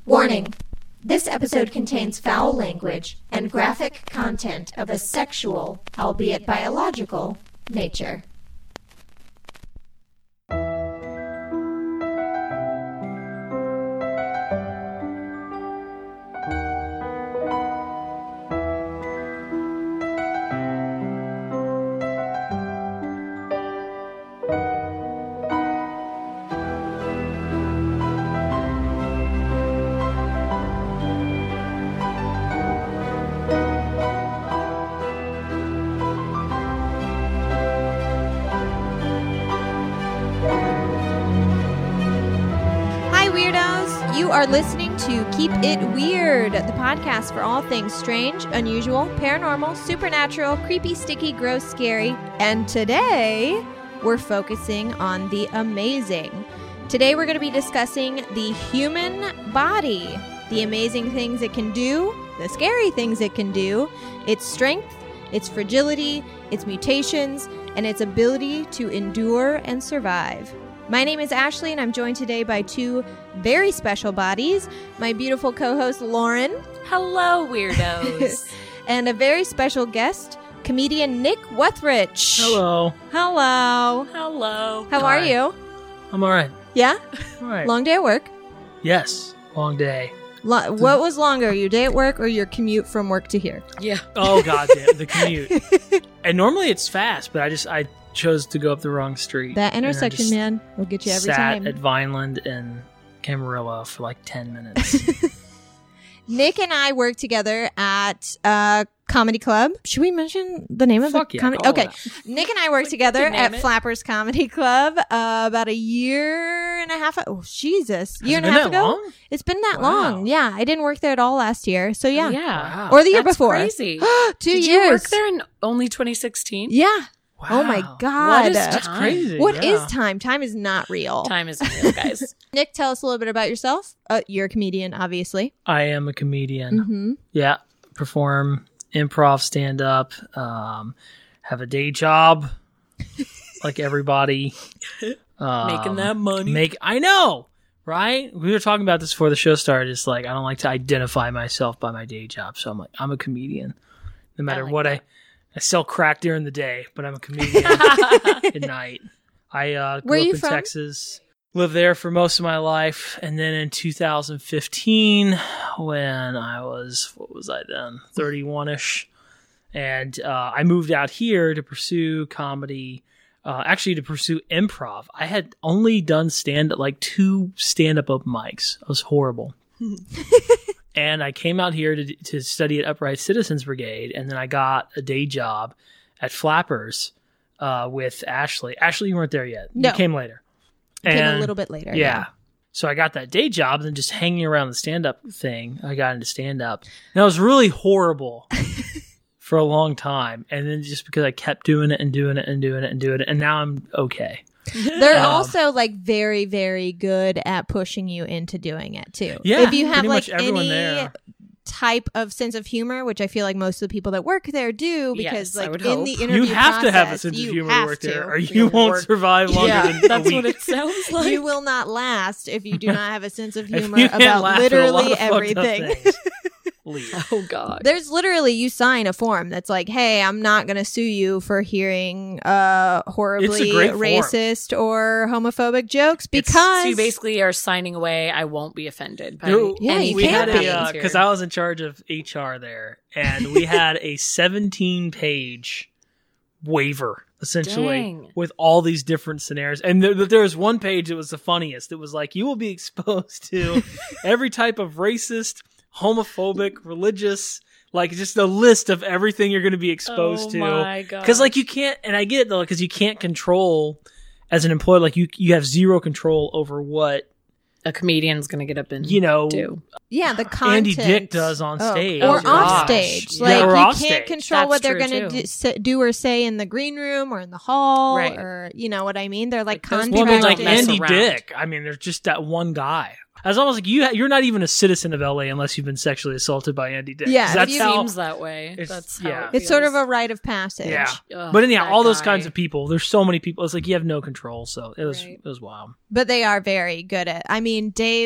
Warning. This episode contains foul language and graphic content of a sexual, albeit biological, nature. You are listening to Keep It Weird, the podcast for all things strange, unusual, paranormal, supernatural, creepy, sticky, gross, scary. And today, we're focusing on the amazing. Today, we're going to be discussing the human body, the amazing things it can do, the scary things it can do, its strength, its fragility, its mutations, and its ability to endure and survive. My name is Ashley, and I'm joined today by two very special bodies. My beautiful co-host, Lauren. Hello, weirdos. And a very special guest, comedian Nick Wethrich. Hello. Hello. Hello. How are you? I'm all right. Yeah? All right. Long day at work? Yes. Long day. What was longer, your day at work or your commute from work to here? Yeah. Oh, goddamn. The commute. And normally it's fast, but I chose to go up the wrong street. That intersection, man, will get you every time. Sat at Vineland and Camarillo for like 10 minutes. Nick and I work together at a comedy club. Should we mention the name of the comedy? Okay. Nick and I work together at Flappers Comedy Club about a year and a half. Oh, Jesus. Year and a half ago? Long? It's been that long. Yeah. I didn't work there at all last year. So, yeah. Yeah. Wow. Or the year That's before. Crazy. 2 years. Did you work there in only 2016? Yeah. Wow. Oh, my God. What is That's time? crazy. What is yeah. time? Time is not real. Time isn't real, guys. Nick, tell us a little bit about yourself. You're a comedian, obviously. I am a comedian. Mm-hmm. Yeah. Perform improv, stand-up, have a day job like everybody. Making that money. I know, right? We were talking about this before the show started. It's like, I don't like to identify myself by my day job. So I'm like, I'm a comedian. No matter what I sell crack during the day, but I'm a comedian at night. I grew up in Texas, lived there for most of my life. And then in 2015, when I was, 31-ish. And I moved out here to pursue comedy, actually to pursue improv. I had only done like 2 stand-up open mics. It was horrible. And I came out here to study at Upright Citizens Brigade, and then I got a day job at Flappers with Ashley. Ashley, you weren't there yet. No. You came later. Came a little bit later. Yeah. So I got that day job, and then just hanging around the stand-up thing, I got into stand-up. And it was really horrible for a long time. And then just because I kept doing it and doing it and doing it and doing it, and now I'm okay. They're also like very, very good at pushing you into doing it too. Yeah, if you have like everyone any there. type of sense of humor, which I feel like most of the people that work there do, because Yes, I like would in hope. the interview You have to have a process, sense of you humor to have work to. there, or you won't survive longer than a That's week. what it sounds like. You will not last if you do not have a sense of If humor you can't about laugh at a lot literally of fucked up everything. things, leave. Oh, God. There's literally, you sign a form that's like, hey, I'm not going to sue you for hearing horribly great form. racist or homophobic jokes So because you basically are signing away, I won't be offended by Yeah, any you we can't had be. because I was in charge of HR there, and we had a 17-page waiver essentially Dang. with all these different scenarios. And there was one page that was the funniest. It was like, you will be exposed to every type of racist, homophobic, religious, like just a list of everything you're going to be exposed to. Oh my God. Because like you can't, and I get it though, because you can't control as an employee, like you have zero control over what a comedian's going to get up and do. yeah, the content Andy Dick does on stage. or Oh, off gosh. stage. Yeah. Like Or you off can't stage. control what That's they're true, going too. to do or say in the green room or in the hall, Right. or you know what I mean. They're like Like, those Well, I mean, like Don't mess Andy around. Dick. I mean, there's just that one guy. It's almost like you're not even a citizen of LA unless you've been sexually assaulted by Andy Dick. Yeah, 'Cause that's It how. Seems that way. It's- That's how yeah. it It's sort of feels. a rite of passage. Yeah, Ugh, but anyhow, that all those guy. kinds of people. There's so many people. It's like you have no control. So it was Right. it was wild. But they are very good at. I mean, Dave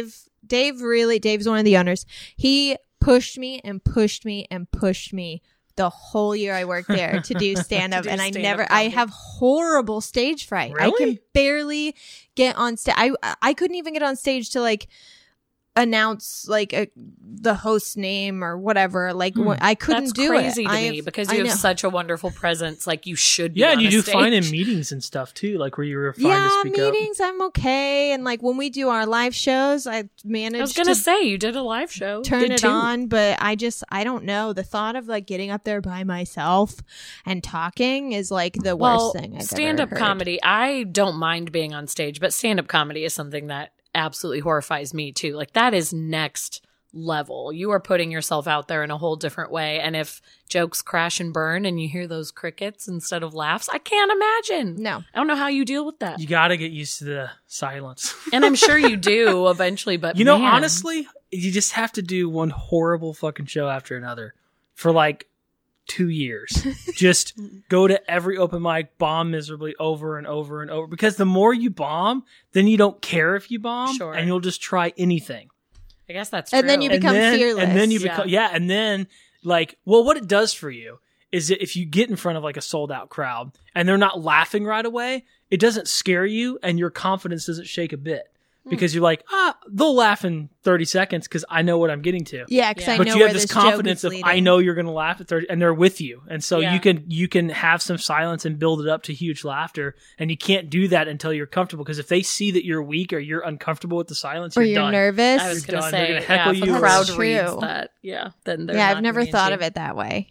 Dave's one of the owners. He pushed me and pushed me and pushed me the whole year I worked there to do stand-up. And I have horrible stage fright. Really? I can barely get on stage. I couldn't even get on stage to like announce like the host name or whatever. Like I couldn't do it. That's crazy to me because you have such a wonderful presence. Like you should be and you do stage. fine in meetings and stuff too, like where you were fine to speak up. Meetings I'm okay. And like when we do our live shows, I managed I was going to say, you did a live show. Turn it on, but I don't know. The thought of like getting up there by myself and talking is like the worst thing I've stand-up ever heard. comedy, I don't mind being on stage, but stand-up comedy is something that absolutely horrifies me too. Like that is next level. You are putting yourself out there in a whole different way. And if jokes crash and burn and you hear those crickets instead of laughs, I can't imagine. No. I don't know how you deal with that. You got to get used to the silence. And I'm sure you do eventually, but you know, honestly, you just have to do one horrible fucking show after another for like 2 years. Just go to every open mic, bomb miserably over and over and over. Because the more you bomb, then you don't care if you bomb, and you'll just try anything. I guess that's true. And then you become fearless. And then you become, and then like, well, what it does for you is that if you get in front of like a sold out crowd and they're not laughing right away, it doesn't scare you and your confidence doesn't shake a bit. Because you're like, they'll laugh in 30 seconds because I know what I'm getting to. Yeah, because I know but you where have this this confidence joke of is I leading. know you're going to laugh at 30, and they're with you, and so you can have some silence and build it up to huge laughter, and you can't do that until you're comfortable. Because if they see that you're weak or you're uncomfortable with the silence, or you're you're done. nervous. I was going to done. say, They're gonna heckle if you the or- crowd That's reads true. that, then they're not I've never going thought to. of it that way.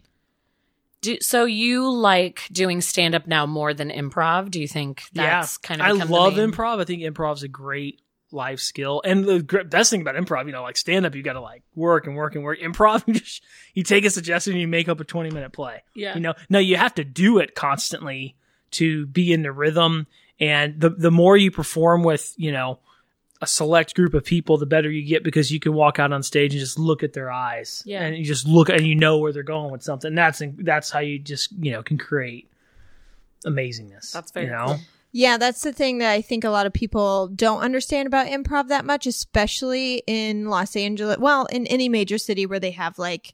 So you like doing stand-up now more than improv? Do you think that's kind of I become love the main... improv. I think improv's a great life skill. And the best thing about improv, like stand up, you got to like work and work and work. Improv, you take a suggestion and you make up a 20-minute play. Yeah. No, you have to do it constantly to be in the rhythm. And the more you perform with, a select group of people, the better you get because you can walk out on stage and just look at their eyes. Yeah. And you just look and you know where they're going with something. That's how you just, can create amazingness. That's very cool. Yeah, that's the thing that I think a lot of people don't understand about improv that much, especially in Los Angeles. Well, in any major city where they have like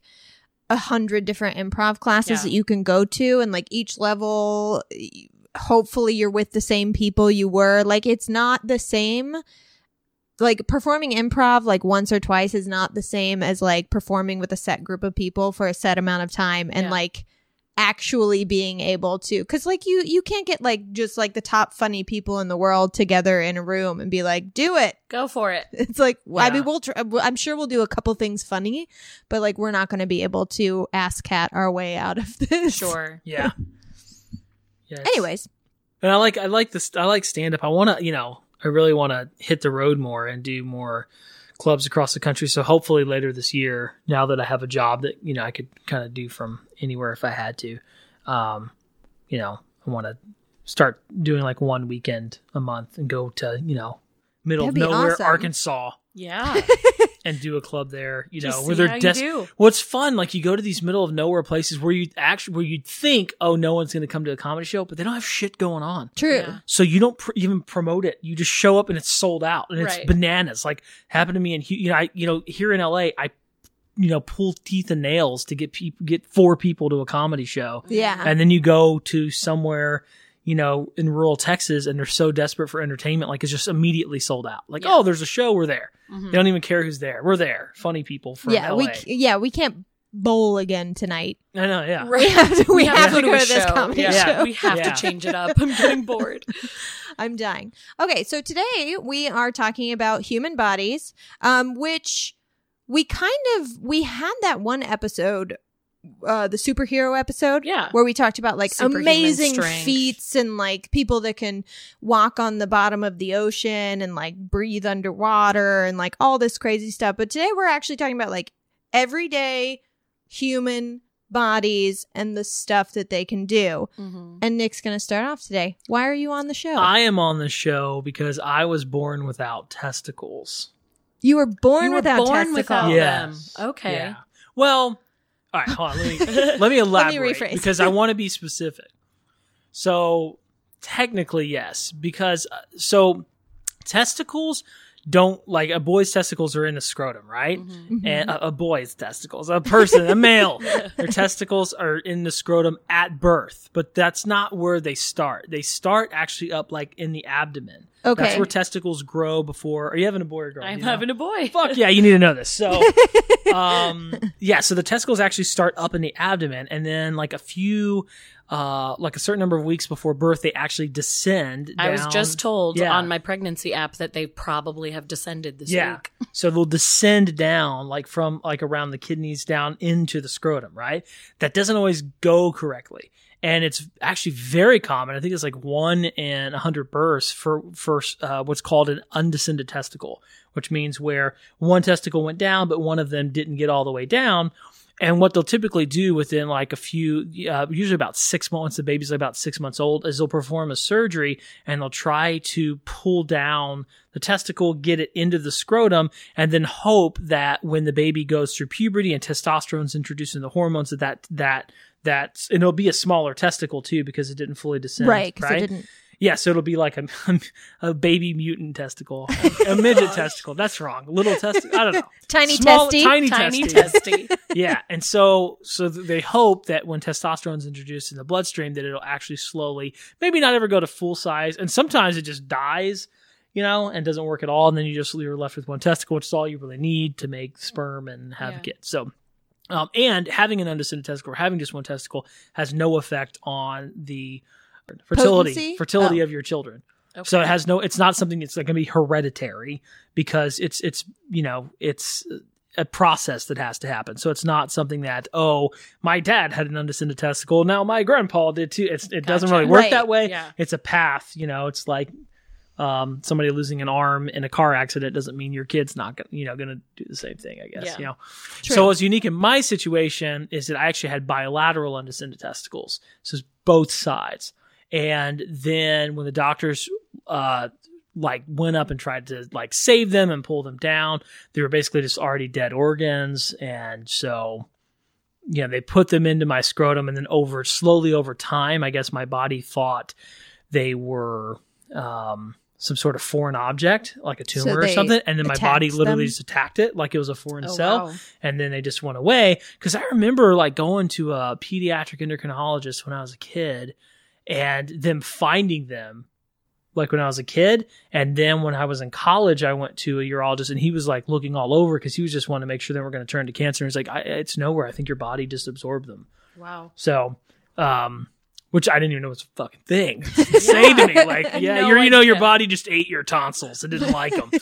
100 different improv classes that you can go to, and like each level, hopefully you're with the same people you were. Like it's not the same. Like performing improv like once or twice is not the same as like performing with a set group of people for a set amount of time and like actually being able to, because like you can't get like just like the top funny people in the world together in a room and be like, do it, go for it. It's like I mean I'm sure we'll do a couple things funny, but like we're not going to be able to ass cat our way out of this. Sure. Yeah. Yes. Anyways, and I like this. I like stand up. I want to, I really want to hit the road more and do more clubs across the country. So hopefully later this year, now that I have a job that, I could kind of do from anywhere if I had to, I want to start doing like one weekend a month and go to, middle of That'd be nowhere, awesome. Arkansas, Yeah. and do a club there, Just where see they're how you do. What's fun, like you go to these middle of nowhere places where you'd think, oh, no one's going to come to a comedy show, but they don't have shit going on. true. Yeah. So you don't even promote it. You just show up and it's sold out and it's Right. bananas. Like happened to me in, here in LA, I, pull teeth and nails to get 4 people to a comedy show. Yeah. And then you go to somewhere, in rural Texas and they're so desperate for entertainment. Like it's just immediately sold out. Like, oh, there's a show. We're there. Mm-hmm. They don't even care who's there. We're there. Funny people from LA. we can't bowl again tonight. I know. Yeah. We have to, we have to go a to this show. comedy Yeah. show. We have Yeah. to change it up. I'm getting bored. I'm dying. Okay, so today we are talking about human bodies, which we had that one episode, the superhero episode, where we talked about like Superhuman amazing strength. feats and like people that can walk on the bottom of the ocean and like breathe underwater and like all this crazy stuff. But today we're actually talking about like everyday human bodies and the stuff that they can do. Mm-hmm. And Nick's going to start off today. Why are you on the show? I am on the show because I was born without testicles. You were born You were without born testicles. without Yes. them. Okay. Yeah. Well, all right, hold on. Let me elaborate rephrase. because I want to be specific. So technically, yes, because so testicles don't like a boy's testicles are in the scrotum, right? And a boy's testicles, a person, a male, their testicles are in the scrotum at birth, but that's not where they start. They start actually up like in the abdomen. Okay. That's where testicles grow before. Are you having a boy or girl? I'm having a boy. Fuck yeah, you need to know this. So, so the testicles actually start up in the abdomen, and then like a certain number of weeks before birth, they actually descend down. I was just told on my pregnancy app that they probably have descended this week. So they'll descend down like from like around the kidneys down into the scrotum, right? That doesn't always go correctly. And it's actually very common. I think it's like 1 in 100 births for what's called an undescended testicle, which means where one testicle went down, but one of them didn't get all the way down. And what they'll typically do within like a few, usually about 6 months, once the baby's like about 6 months old, is they'll perform a surgery and they'll try to pull down the testicle, get it into the scrotum, and then hope that when the baby goes through puberty and testosterone's introduced into the hormones, and it'll be a smaller testicle too because it didn't fully descend. Right, because it didn't. Yeah, so it'll be like a baby mutant testicle, a midget testicle. That's wrong. Little testicle. I don't know. Tiny Tiny testy. Yeah, and so they hope that when testosterone's introduced in the bloodstream, that it'll actually slowly, maybe not ever go to full size, and sometimes it just dies, and doesn't work at all, and then you're left with one testicle, which is all you really need to make sperm and have a kid. So. And having an undescended testicle or having just one testicle has no effect on the fertility of your children. Okay. So it's not something that's going to be hereditary because it's a process that has to happen. So it's not something that, my dad had an undescended testicle, now my grandpa did too. It doesn't really work that way. Yeah. It's a path, it's like, somebody losing an arm in a car accident doesn't mean your kid's not going to do the same thing, I guess. True. So what's unique in my situation is that I actually had bilateral undescended testicles. So it's both sides. And then when the doctors, went up and tried to save them and pull them down, they were basically just already dead organs. And so, they put them into my scrotum, and then slowly over time, I guess my body thought they were, some sort of foreign object, like a tumor or something. And then my body literally just attacked it like it was a foreign cell. Wow. And then they just went away. Cause I remember going to a pediatric endocrinologist when I was a kid and them finding them when I was a kid. And then when I was in college, I went to a urologist and he was looking all over cause he was just wanting to make sure they were going to turn to cancer. And he's like, it's nowhere. I think your body just absorbed them. Wow. So, which I didn't even know was a fucking thing to say to me. Your body just ate your tonsils. It didn't like them.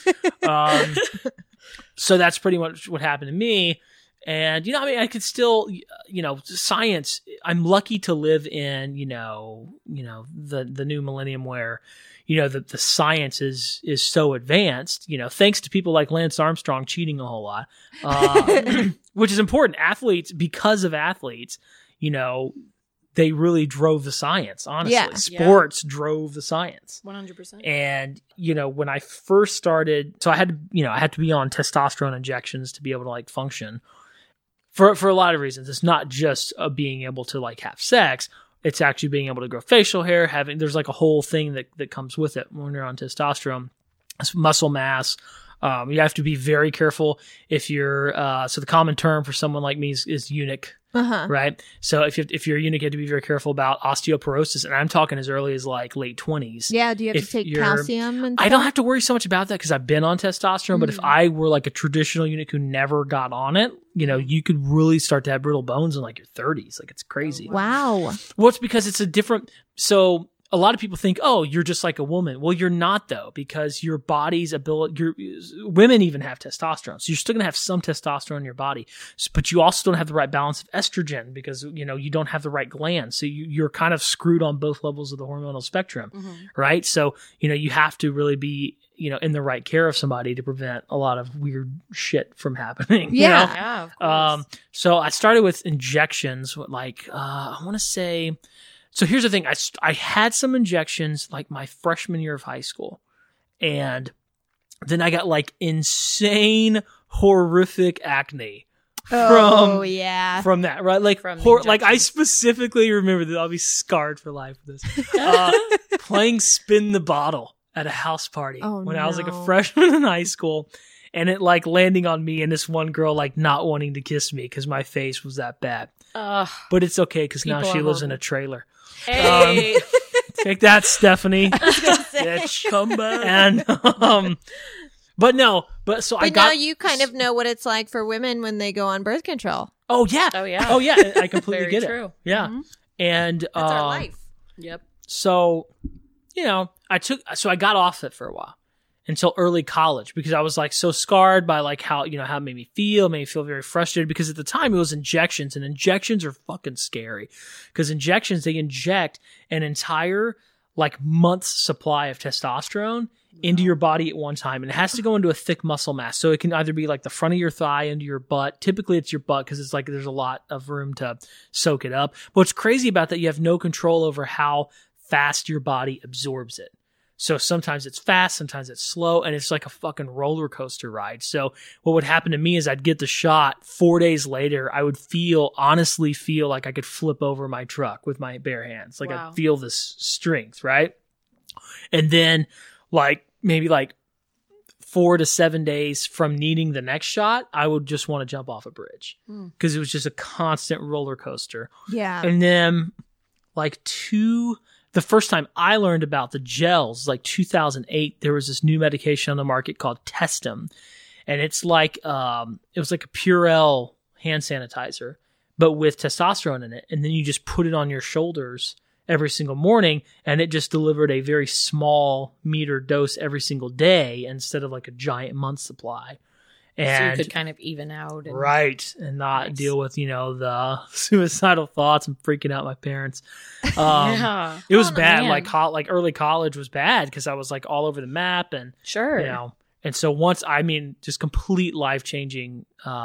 So that's pretty much what happened to me. And, I could still, science, I'm lucky to live in, the new millennium where, the science is so advanced, thanks to people like Lance Armstrong cheating a whole lot, which is important. Athletes, because of athletes, they really drove the science, honestly. Yeah. Sports drove the science. 100%. And, when I first started, so I had to be on testosterone injections to be able to function for a lot of reasons. It's not just being able to have sex. It's actually being able to grow facial hair, there's a whole thing that comes with it when you're on testosterone. It's muscle mass. You have to be very careful if you're, so the common term for someone like me is eunuch. Right. So if you're a eunuch, you have to be very careful about osteoporosis, and I'm talking as early as late 20s. Yeah. Do you have to take calcium and stuff? I don't have to worry so much about that because I've been on testosterone. But if I were a traditional eunuch who never got on it, you could really start to have brittle bones in your 30s. It's crazy. Wow. Well, it's because it's a different. So a lot of people think, you're just like a woman. Well, you're not though, because your body's ability, women even have testosterone. So you're still going to have some testosterone in your body, but you also don't have the right balance of estrogen because, you don't have the right glands. So you're kind of screwed on both levels of the hormonal spectrum. Right. So, you have to really be, in the right care of somebody to prevent a lot of weird shit from happening. Yeah. Yeah, of course. So I started with injections, I want to say, so here's the thing. I had some injections my freshman year of high school, and then I got insane, horrific acne from that, right? I specifically remember that I'll be scarred for life with this. Playing spin the bottle at a house party Oh, when I was like a no. freshman in high school, and it like landing on me and this one girl like not wanting to kiss me because my face was that bad. But it's okay because now People she are lives in horrible. a trailer. Hey. Take that, Stephanie. Bitch. And so I But got now you kind of know what it's like for women when they go on birth control. Oh, yeah. I completely Very get true. it. Yeah. Mhm. And That's our life. Yep. so I got off it for a while until early college because I was like so scarred by like how it made me feel very frustrated because at the time it was injections, and injections are fucking scary because injections, they inject an entire like month's supply of testosterone into your body at one time, and it has to go into a thick muscle mass. So it can either be like the front of your thigh into your butt. Typically it's your butt because it's like there's a lot of room to soak it up. But what's crazy about that, you have no control over how fast your body absorbs it. So sometimes it's fast, sometimes it's slow, and it's like a fucking roller coaster ride. So what would happen to me is I'd get the shot. 4 days later, I would honestly feel like I could flip over my truck with my bare hands. Like Wow. I'd feel this strength, right? And then like maybe like 4 to 7 days from needing the next shot, I would just want to jump off a bridge because it was just a constant roller coaster. Yeah. And then like the first time I learned about the gels, like 2008, there was this new medication on the market called Testim. And it's like, it was like a Purell hand sanitizer, but with testosterone in it. And then you just put it on your shoulders every single morning, and it just delivered a very small meter dose every single day instead of like a giant month supply. So you And could kind of even out. And, right, and not Nice. deal with the suicidal thoughts and freaking out my parents. Yeah. It was Oh, bad. man. Like early college was bad because I was like all over the map, and Sure. and so once just complete life changing,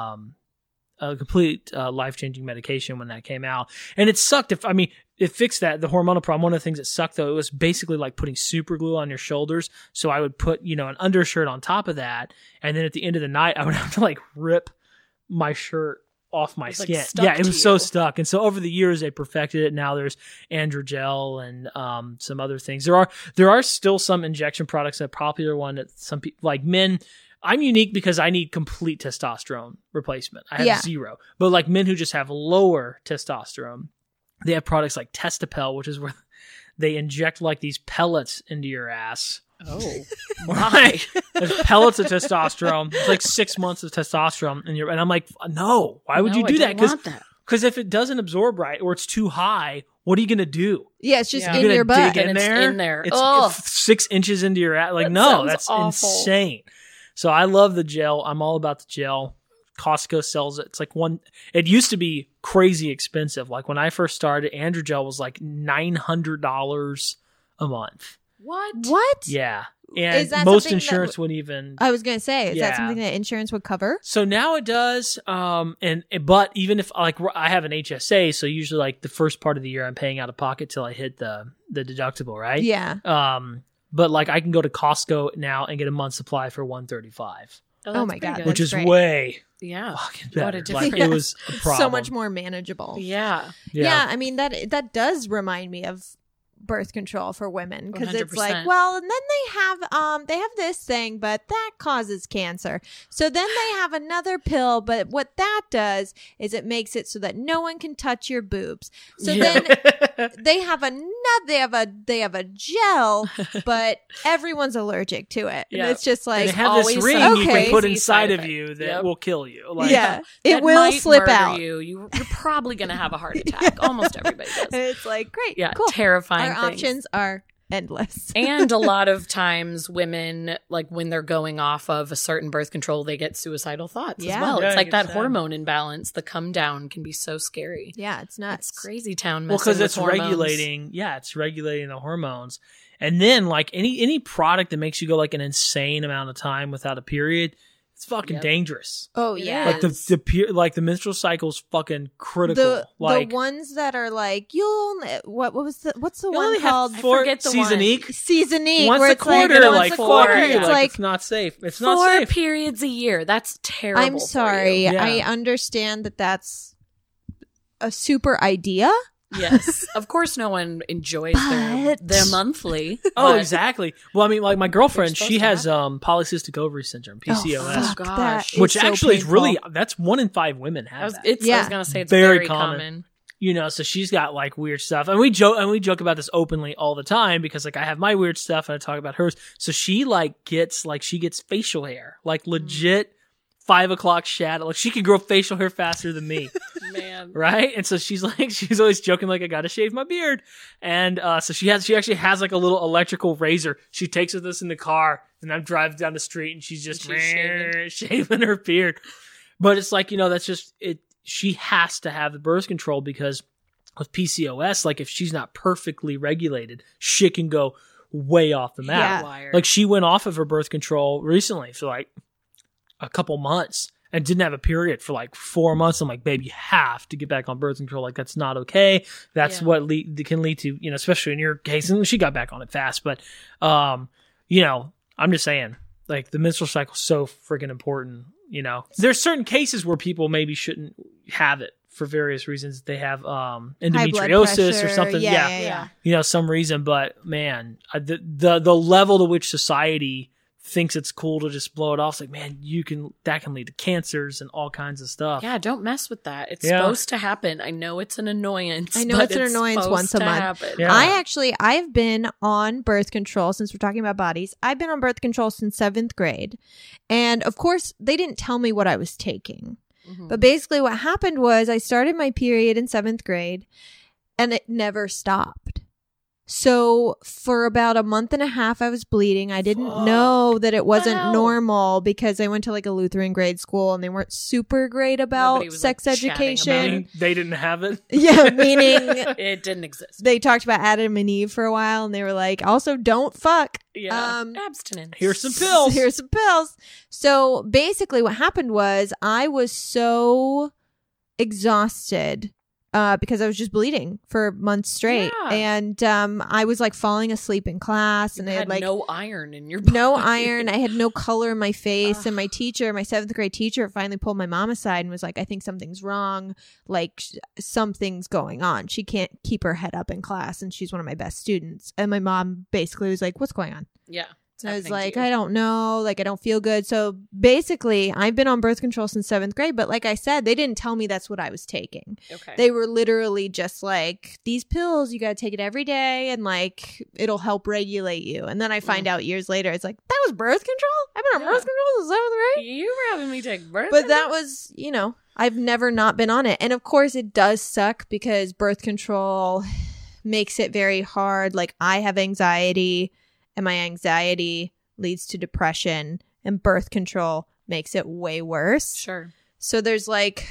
life changing medication when that came out, and it sucked. It fixed the hormonal problem. One of the things that sucked though, it was basically like putting super glue on your shoulders. So I would put an undershirt on top of that, and then at the end of the night, I would have to like rip my shirt off my It's, like, skin. stuck Yeah, it to was so you. stuck. And so over the years, they perfected it. Now there's Androgel and some other things. There are still some injection products. A popular one that some people like men. I'm unique because I need complete testosterone replacement. I have zero. But like men who just have lower testosterone, they have products like Testapel, which is where they inject like these pellets into your ass. Oh. Right. There's pellets of testosterone. It's like 6 months of testosterone and I'm like, no, why would No, you I do that? don't want that. Because if it doesn't absorb right or it's too high, what are you going to do? Yeah, it's just Yeah. in You're your gonna butt. dig And it's in there. It's Ugh. 6 inches into your ass. Like, That no, sounds that's awful. insane. So I love the gel. I'm all about the gel. Costco sells it. It's like it used to be crazy expensive. Like when I first started, Androgel was like $900 a month. What? Yeah. Is And that most something that insurance would even. I was going to say, is that Yeah. something that insurance would cover? So now it does. But even if like I have an HSA, so usually like the first part of the year I'm paying out of pocket till I hit the deductible, right? Yeah. But like I can go to Costco now and get a month's supply for $135, Oh that's my pretty God, good. which that's is great. way Yeah. fucking What a better. Like difference. it was a problem. So much more manageable. Yeah. Yeah, I mean that does remind me of birth control for women because it's 100%. like, well, and then they have this thing, but that causes cancer. So then they have another pill, but what that does is it makes it so that no one can touch your boobs. So Yeah. then they have they have a gel, but everyone's allergic to it. Yeah. And it's just And like they have this always ring some you okay. can put crazy inside side of effect. you that Yep. will kill you. Like, yeah, it That will might slip murder out. You're probably going to have a heart attack. Almost everybody does. And it's like, great, Yeah. cool. Terrifying Our things. options are endless. And a lot of times women, like when they're going off of a certain birth control, they get suicidal thoughts Yeah. as well. Yeah, It's I like that guess so. hormone imbalance. The come down can be so scary. Yeah, it's nuts. It's crazy town well, messing because with it's hormones. regulating. Yeah, it's regulating the hormones. And then like any product that makes you go like an insane amount of time without a period, it's fucking Yep. dangerous. Oh It yeah. Like the menstrual cycle's fucking critical. the ones that are like what's the you one only called have 4 forget the Seasonique. Seasonique Once where a it's quarter, like, like once a 4. quarter, yeah. it's like it's not safe. It's not 4 safe. periods a year. That's terrible. I'm for sorry. you. Yeah. I understand that that's a super idea, Yes. Of course, no one enjoys their monthly. Oh, but- exactly. Well, I mean, like my girlfriend, It's supposed she to has polycystic ovary syndrome, PCOS, fuck, gosh. that is which so actually painful. is really, that's 1 in 5 women have that. I was Yeah. going to say it's Very very common. common. You know, so she's got like weird stuff, and we joke about this openly all the time because like I have my weird stuff and I talk about hers. So she gets facial hair, like legit 5 o'clock shadow. Like she could grow facial hair faster than me, Man. right? And so she's always joking like I got to shave my beard, and so she actually has like a little electrical razor. She takes with us in the car, and I'm driving down the street, and she's just shaving her beard. But it's like, you know, that's just it. She has to have the birth control because with PCOS, like if she's not perfectly regulated, shit can go way off the map. Yeah. Like she went off of her birth control recently for like a couple months and didn't have a period for like 4 months. I'm like, babe, you have to get back on birth control. Like that's not okay. That's what can lead to, you know, especially in your case. And she got back on it fast, but you know, I'm just saying, like the menstrual cycle is so freaking important. You know, there's certain cases where people maybe shouldn't have it for various reasons. They have endometriosis or something. Yeah. You know, some reason. But man, the level to which society thinks it's cool to just blow it off, it's like, man, that can lead to cancers and all kinds of stuff. Yeah, don't mess with that. It's supposed to happen. I know it's an annoyance. I know but it's an annoyance once a month. Happen. Yeah. I've been on birth control, since we're talking about bodies. I've been on birth control since 7th grade. And of course, they didn't tell me what I was taking. Mm-hmm. But basically what happened was I started my period in 7th grade and it never stopped. So for about a month and a half, I was bleeding. I didn't know that it wasn't normal because I went to like a Lutheran grade school and they weren't super great about Nobody was, sex like, chatting education. about Meaning they didn't have it. Yeah, meaning It didn't exist. they talked about Adam and Eve for a while and they were like, also don't fuck. Yeah. Abstinence. Here's some pills. Here's some pills. So basically what happened was I was so exhausted because I was just bleeding for months straight. Yeah. And I was like falling asleep in class and I had like no iron in your body. no iron. I had no color in my face. And my teacher, my 7th grade teacher, finally pulled my mom aside and was like, I think something's wrong. Like something's going on. She can't keep her head up in class and she's one of my best students. And my mom basically was like, what's going on? Yeah. And I was like, I don't know. Like, I don't feel good. So basically, I've been on birth control since 7th grade. But like I said, they didn't tell me that's what I was taking. Okay. They were literally just like, these pills, you got to take it every day. And like, it'll help regulate you. And then I find out years later, it's like, that was birth control? I've been on birth control since 7th grade? You were having me take birth But that was, you know, I've never not been on it. And of course, it does suck because birth control makes it very hard. Like, I have anxiety. And my anxiety leads to depression, and birth control makes it way worse. Sure. So there's like,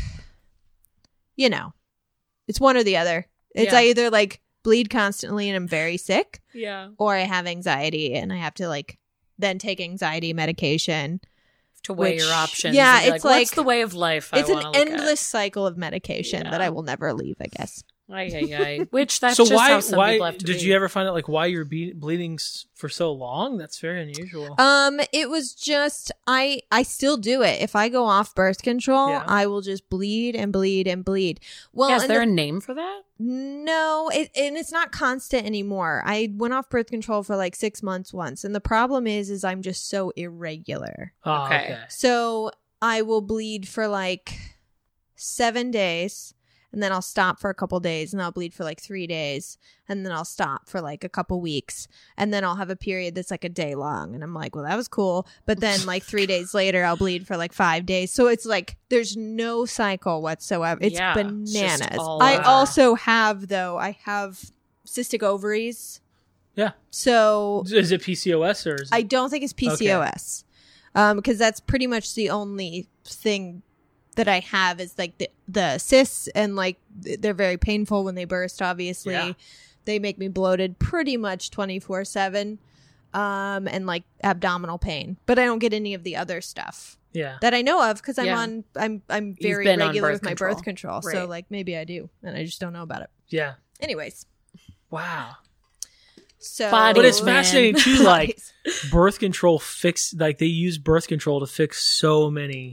you know, it's one or the other. It's Yeah. I either like bleed constantly and I'm very sick, Yeah. or I have anxiety and I have to like then take anxiety medication. To weigh Which- your options. yeah, and be it's what's like- the way of life It's I an wanna look at? endless cycle of medication that Yeah. I will never leave, I guess. Ay. Which that's So just how some people have to did be. you ever find out like why you're bleeding for so long? That's very unusual. It was just I still do it. If I go off birth control, Yeah. I will just bleed and bleed and bleed. Well, Yeah, is and there a name for that? no, and it's not constant anymore. I went off birth control for like 6 months once, and the problem is I'm just so irregular. Oh, okay. So I will bleed for like 7 days. And then I'll stop for a couple days and I'll bleed for like 3 days. And then I'll stop for like a couple weeks. And then I'll have a period that's like a day long. And I'm like, well, that was cool. But then like 3 days later, I'll bleed for like 5 days. So it's like there's no cycle whatsoever. It's Yeah, it's just bananas. all I over. also have cystic ovaries. Yeah. So Is it PCOS or is it? I don't think it's PCOS. Because that's pretty much the only thing that I have is like the cysts, and like they're very painful when they burst. Obviously, Yeah. they make me bloated pretty much 24/7, and like abdominal pain. But I don't get any of the other stuff Yeah. that I know of because Yeah. I'm very been on regular birth with my control. birth control. So Right. like maybe I do, and I just don't know about it. Yeah. Anyways, Wow. so Body But it's man. fascinating too, like Bodies. birth control they use birth control to fix so many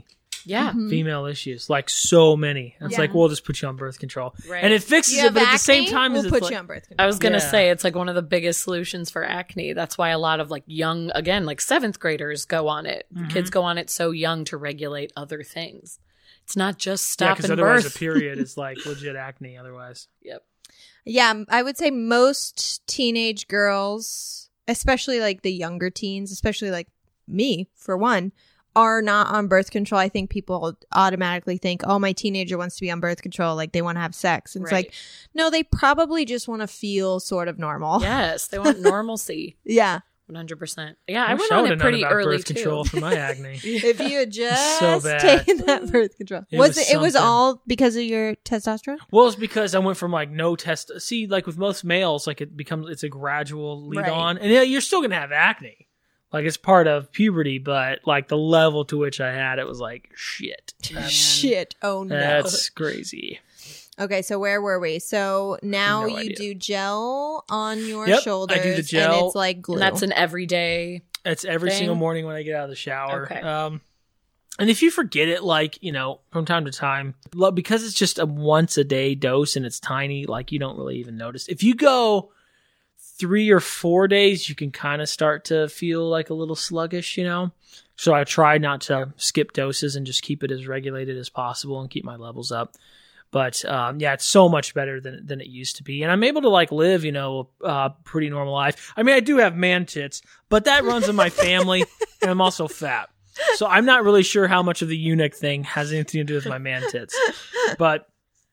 Yeah. female issues, like so many. It's Yeah. like, we'll just put you on birth control. Right. And it fixes You it, have but at the same acne? time, we'll it's put like, you on birth control. I was going to Yeah. say, it's like one of the biggest solutions for acne. That's why a lot of like young, again, like 7th graders go on it. Kids go on it so young to regulate other things. It's not just because stopping otherwise birth. a period is like legit acne otherwise. Yep. Yeah, I would say most teenage girls, especially like the younger teens, especially like me, for one, are not on birth control. I think people automatically think, oh, my teenager wants to be on birth control, like they want to have sex. And Right. it's like, no, they probably just want to feel sort of normal. Yes, they want normalcy. Yeah. 100%. Yeah, I I went wish on would've it known pretty about early birth too. control for my acne. If you had just So bad. taken that birth control. It Was was it was something. all because of your testosterone? Well, it's because I went from like no test. See, like with most males, like it's a gradual lead Right. on, and yeah, you're still gonna have acne. Like it's part of puberty, but like the level to which I had it was like shit. Shit. Oh, no. That's crazy. Okay, so where were we? So now No you idea. do gel on your Yep, I do the shoulders, gel. and it's like glue. And that's an everyday. It's every thing? single morning when I get out of the shower. Okay. And if you forget it, like, you know, from time to time, because it's just a once a day dose and it's tiny, like you don't really even notice. If you go 3 or 4 days, you can kind of start to feel like a little sluggish, you know? So I try not to skip doses and just keep it as regulated as possible and keep my levels up. But yeah, it's so much better than it used to be. And I'm able to like live, you know, a pretty normal life. I mean, I do have man tits, but that runs in my family and I'm also fat. So I'm not really sure how much of the eunuch thing has anything to do with my man tits. But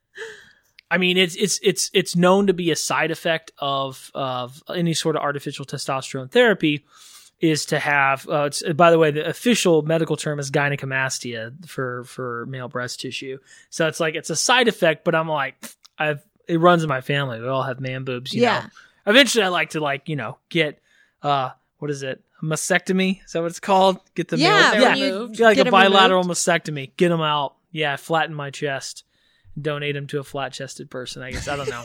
I mean, it's known to be a side effect of any sort of artificial testosterone therapy is to have, by the way, the official medical term is gynecomastia for male breast tissue. So it's like, it's a side effect, but I'm like, it runs in my family. We all have man boobs, you know. Eventually I like to like, you know, get, what is it? A mastectomy? Is that what it's called? Get the Yeah, male, when you like get a 'em bilateral removed. mastectomy. Get them out. Yeah. Flatten my chest. Donate them to a flat chested person, I guess. I don't know.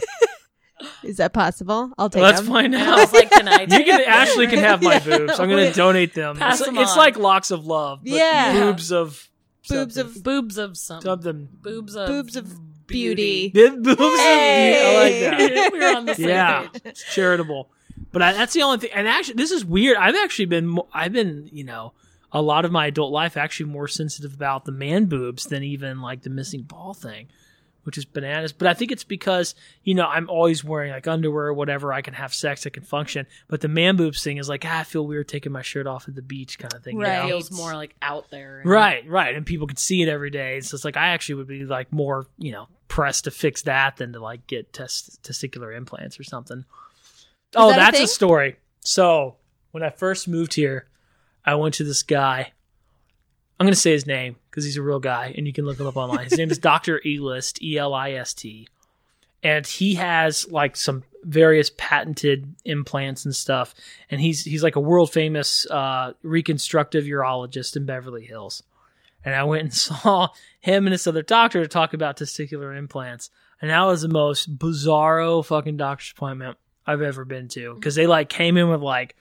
Is that possible? I'll take Let's them. find And out. I was like, can I You take can it? Ashley can have my boobs. I'm going to donate them. Pass It's, them it's on. like locks of love. But Yeah. boobs of Boobs something. of Boobs of some. Something. Boobs of boobs of beauty. Boobs of Hey. I like that. we were on the same Yeah, page. it's charitable. But that's the only thing. And actually, this is weird. I've been, you know, a lot of my adult life actually more sensitive about the man boobs than even like the missing ball thing, which is bananas. But I think it's because, you know, I'm always wearing like underwear or whatever. I can have sex, I can function. But the man boobs thing is like, I feel weird taking my shirt off at the beach kind of thing. Right. You know? Feels more like out there. and- Right. And people can see it every day. So it's like, I actually would be like more, you know, pressed to fix that than to like get testicular implants or something. Oh, that a that's thing? a story. So when I first moved here, I went to this guy. I'm going to say his name because he's a real guy and you can look him up online. His name is Dr. Elist, E-L-I-S-T. And he has like some various patented implants and stuff. And he's like a world famous reconstructive urologist in Beverly Hills. And I went and saw him and this other doctor to talk about testicular implants. And that was the most bizarro fucking doctor's appointment I've ever been to. Because they like came in with like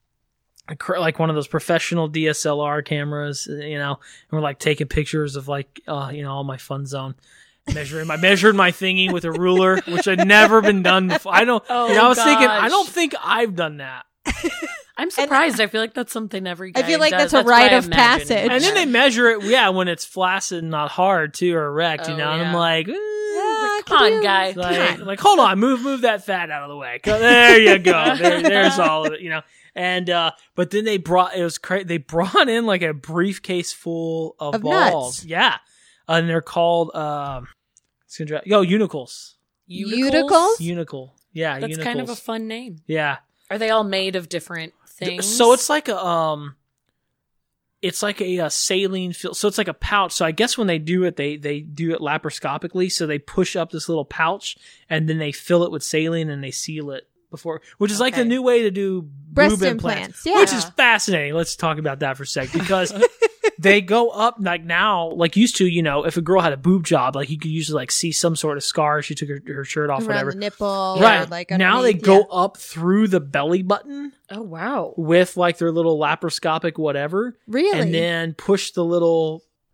one of those professional DSLR cameras, you know, and we're like taking pictures of like, you know, all my fun zone. I measured my thingy with a ruler, which had never been done before. I don't, Oh, you know, I was thinking, gosh. I don't think I've done that. I'm surprised. I feel like that's something every guy I feel like does. that's a why rite I of imagine passage. it. And then they measure it, yeah, when it's flaccid and not hard too, or erect, you Oh, know, and I'm yeah. like, Come on, guy. like, hold on, move that fat out of the way. There you go. There's all of it, you know. And but then they brought they brought in like a briefcase full of balls. nuts. Yeah. And they're called unicles. Unicles? Unicle. Yeah, That's unicles. kind of a fun name. Yeah. Are they all made of different things? So it's like a saline fill. So it's like a pouch. So I guess when they do it, they do it laparoscopically. So they push up this little pouch and then they fill it with saline and they seal it before, which is like the Okay. new way to do Breast boob implants, yeah. which is fascinating. Let's talk about that for a sec because they go up like now, like used to, you know, if a girl had a boob job, like you could usually like see some sort of scar. She took her shirt off, Around whatever. the nipple. Right. Or like now they underneath, go yeah. up through the belly button Oh, wow. with like their little laparoscopic whatever. Really? And then push the little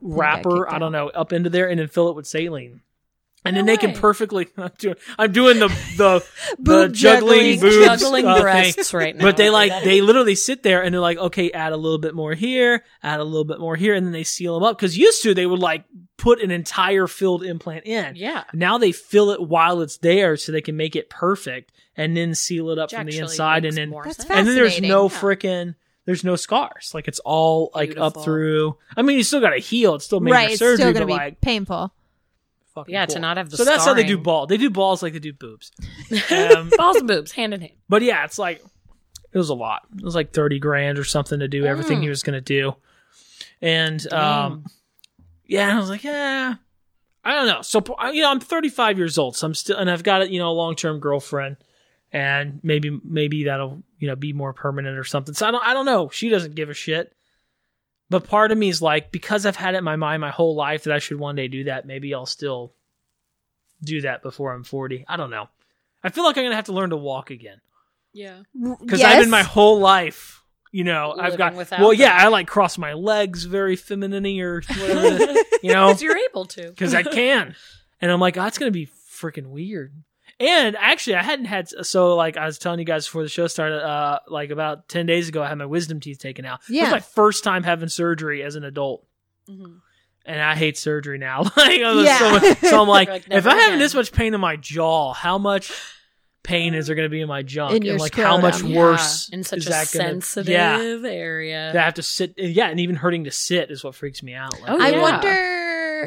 wrapper, I don't know, up into there and then fill it with saline. And then No they can way. perfectly. I'm doing the Boob juggling juggling. boobs Juggling thing. breasts right now. But they literally sit there and they're like, okay, add a little bit more here, add a little bit more here, and then they seal them up. Because used to they would like put an entire filled implant in. Yeah. Now they fill it while it's there so they can make it perfect and then seal it up Which from the actually inside makes and then more That's sense. and then there's fascinating. no Yeah. freaking. There's no scars. Like it's all like up Beautiful. through. I mean, you still got to heal. It's still major Right, it's surgery, still going but to be like painful. fucking Yeah, to cool. not have the So that's how they do scarring. balls. They do balls like they do boobs. Balls and boobs, hand in hand. But yeah, it's like it was a lot. It was like 30 grand or something to do everything he was going to do. And yeah, and I was like, yeah, I don't know. So I'm 35 years old, so I'm still, and I've got a long-term girlfriend, and maybe that'll be more permanent or something. So I don't know. She doesn't give a shit. But part of me is like, because I've had it in my mind my whole life that I should one day do that, maybe I'll still do that before I'm 40. I don't know. I feel like I'm going to have to learn to walk again. Yeah. Because I've been my whole life, I've Living got, without well, yeah, them. I like cross my legs very feminine or whatever, Because you're able to. because I can. And I'm like, oh, it's going to be freaking weird. And actually, I hadn't had, so like I was telling you guys before the show started, like about 10 days ago, I had my wisdom teeth taken out. It Yeah. was my first time having surgery as an adult. Mhm. And I hate surgery now. Like, Yeah. so I'm like, You're like, if never I'm having again. this much pain in my jaw, how much pain is there going to be in my junk? In your and like, how much scrotum. worse in such is a that going to sensitive area. that I have to sit. Yeah, and even hurting to sit is what freaks me out. Like, Oh, I yeah. wonder,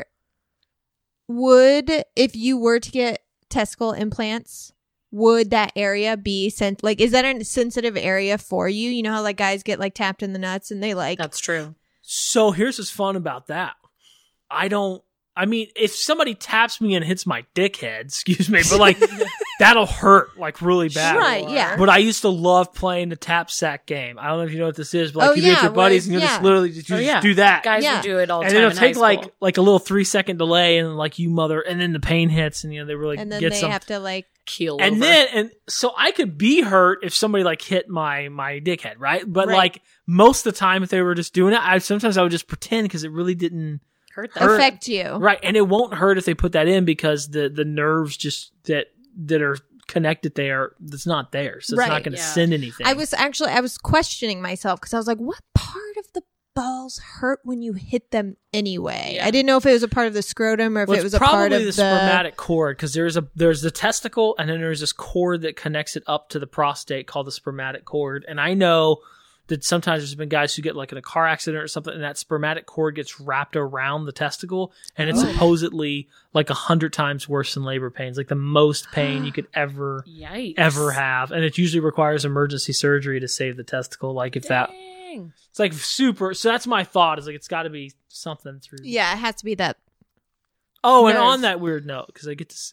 if you were to get testicle implants, would that area be like, is that a sensitive area for you? You know how like guys get like tapped in the nuts and they like, That's true. So here's what's fun about that. I mean, if somebody taps me and hits my dickhead, excuse me, but like that'll hurt like really bad. right, yeah. But I used to love playing the tap sack game. I don't know if you know what this is, but like Oh, you get yeah, your buddies where- and you yeah. just literally just do that. Guys Yeah. would do it all the and time. it'll in take high school. like a little 3-second delay and like and then the pain hits and they really and then get they some. have to like, keel And over. so I could be hurt if somebody like hit my dickhead, right? But Right. like most of the time, if they were just doing it, sometimes I would just pretend because it really didn't hurt that. affect you. right. And it won't hurt if they put that in because the nerves just that are connected there, that's not there, so it's Right, not going to yeah. send anything. I was questioning myself because I was like, what part of the balls hurt when you hit them anyway? Yeah. I didn't know if it was a part of the scrotum or if Well, it was it's a part probably of the the spermatic cord because there's the testicle and then there's this cord that connects it up to the prostate called the spermatic cord. And I know that sometimes there's been guys who get like in a car accident or something and that spermatic cord gets wrapped around the testicle and it's supposedly like 100 times worse than labor pains, like the most pain you could ever Yikes. have. And it usually requires emergency surgery to save the testicle. Like if that, Dang. it's like super. So that's my thought is like, it's got to be something through. Yeah, it has to be that. Oh, and nerve. on that weird note, because I get to,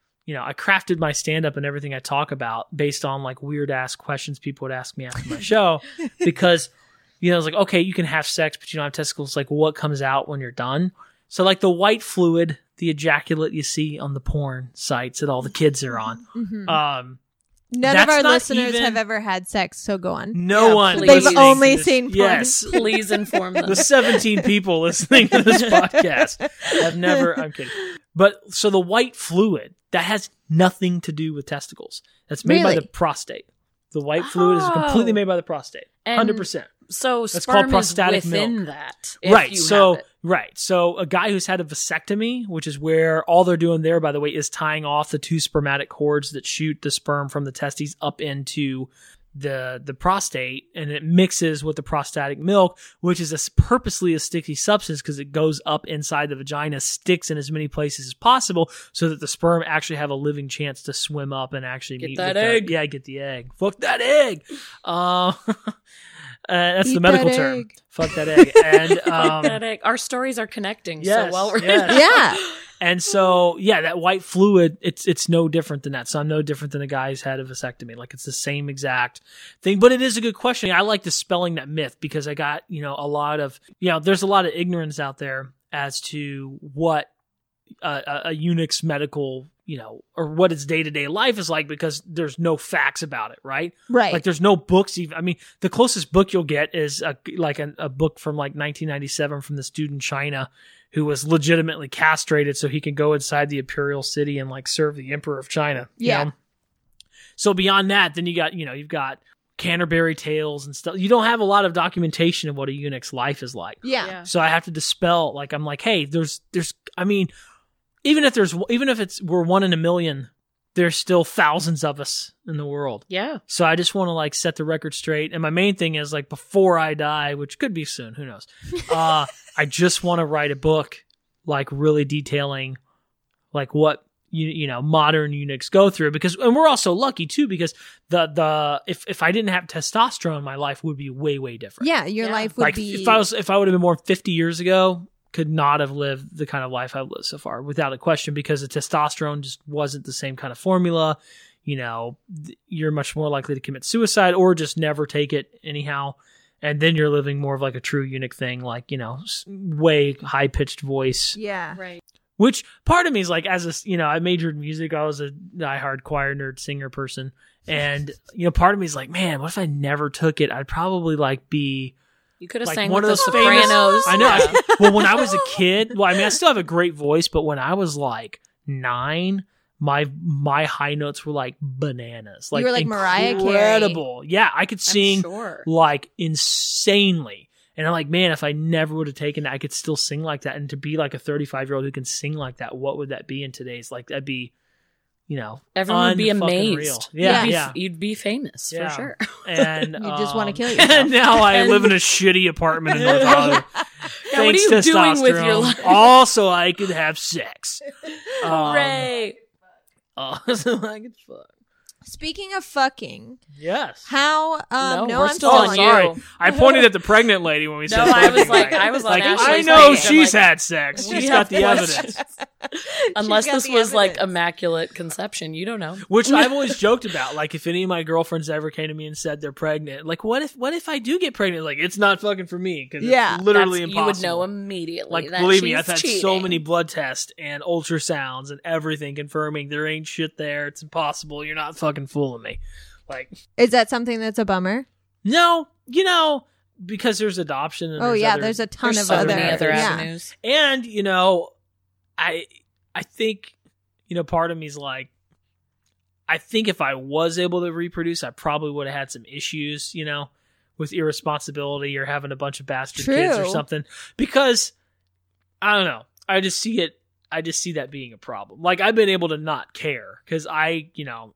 I crafted my stand up and everything I talk about based on like weird ass questions people would ask me after my show. Because, I was like, okay, you can have sex, but you don't have testicles. Like, what comes out when you're done? So, like, the white fluid, the ejaculate you see on the porn sites that all the kids are on. None of That's our not listeners even- have ever had sex, so go on. No Yeah, one. please. They've listening only to this- seen porn. Yes. Please inform them. The 17 people listening to this podcast have never, I'm kidding. But so the white fluid, that has nothing to do with testicles. That's made by Really? the prostate. The white fluid is completely made by the prostate. And 100%. So That's sperm called prostatic is within milk. that. If Right. you So, have it. right. So a guy who's had a vasectomy, which is where all they're doing there, by the way, is tying off the two spermatic cords that shoot the sperm from the testes up into the prostate, and it mixes with the prostatic milk, which is purposely a sticky substance because it goes up inside the vagina, sticks in as many places as possible, so that the sperm actually have a living chance to swim up and actually Get meet that with egg. Yeah, get the egg. Fuck that egg. That's Eat the medical that term. egg. Fuck that egg. And That egg. Our stories are connecting yes, so well. Right yes. now. Yeah. And so, yeah, that white fluid, it's no different than that. So I'm no different than a guy who's had a vasectomy. Like, it's the same exact thing. But it is a good question. I like dispelling that myth because I got, a lot of, there's a lot of ignorance out there as to what a eunuch's medical, or what its day-to-day life is like because there's no facts about it, right? Right. Like, there's no books even. I mean, the closest book you'll get is a book from like 1997 from this dude in China who was legitimately castrated so he can go inside the imperial city and like serve the emperor of China. you Yeah. know? So beyond that, then you've got Canterbury Tales and stuff. You don't have a lot of documentation of what a eunuch's life is like. Yeah. So I have to dispel, like, I'm like, hey, I mean, even if we're 1 in a million, there's still thousands of us in the world. Yeah. So I just want to like set the record straight. And my main thing is like before I die, which could be soon, who knows? I just want to write a book like really detailing like what modern eunuchs go through, and we're also lucky too, because if I didn't have testosterone, my life would be way, way different. Yeah, your life would Like be... if I would have been born 50 years ago, could not have lived the kind of life I've lived so far without a question, because the testosterone just wasn't the same kind of formula. You're much more likely to commit suicide or just never take it anyhow. And then you're living more of like a true eunuch thing, like, way high pitched voice. Yeah. Right. Which part of me is like, I majored in music. I was a diehard choir nerd singer person. And, part of me is like, man, what if I never took it? I'd probably like be You could have like sang one with of the those famous. Sopranos. I know. Yeah. Well, when I was a kid, I still have a great voice, but when I was like 9, my high notes were like bananas. Like You were like Mariah Carey. incredible. Yeah, I could sing sure. like insanely. And I'm like, man, if I never would have taken that, I could still sing like that. And to be like a 35-year-old who can sing like that, what would that be in today's? Like, that'd be, Everyone would be un-fucking amazed. real. Yeah, You'd be famous Yeah. for sure. And You just wanna kill yourself. And now I live in a shitty apartment in North Hollywood. Yeah, what are you doing with your life? Also, I could have sex. Hooray! So I could fuck. Speaking of fucking, Yes. how... No, we're I'm still still on on you. Sorry, I pointed at the pregnant lady when we said. No, I was fucking, like, I was on like, Ashley's I know page. I'm she's like, had sex. we She's got have the questions. evidence. Unless got this the was like evidence. immaculate conception, you don't know. Which I've always joked about. Like, if any of my girlfriends ever came to me and said they're pregnant, like, what if I do get pregnant? Like, it's not fucking for me because Yeah. it's literally You impossible. would know immediately. Like, that believe me, she's I've had so cheating. many blood tests and ultrasounds and everything confirming there ain't shit there. It's impossible. You're not fucking fooling me. Like, Is that something that's a bummer? no, because there's adoption. And There's a ton There's of so other... many other yeah. avenues. And, I think, part of me is like, I think if I was able to reproduce, I probably would have had some issues, with irresponsibility or having a bunch of bastard kids or True. something. Because, I don't know. I just see that being a problem. Like, I've been able to not care because I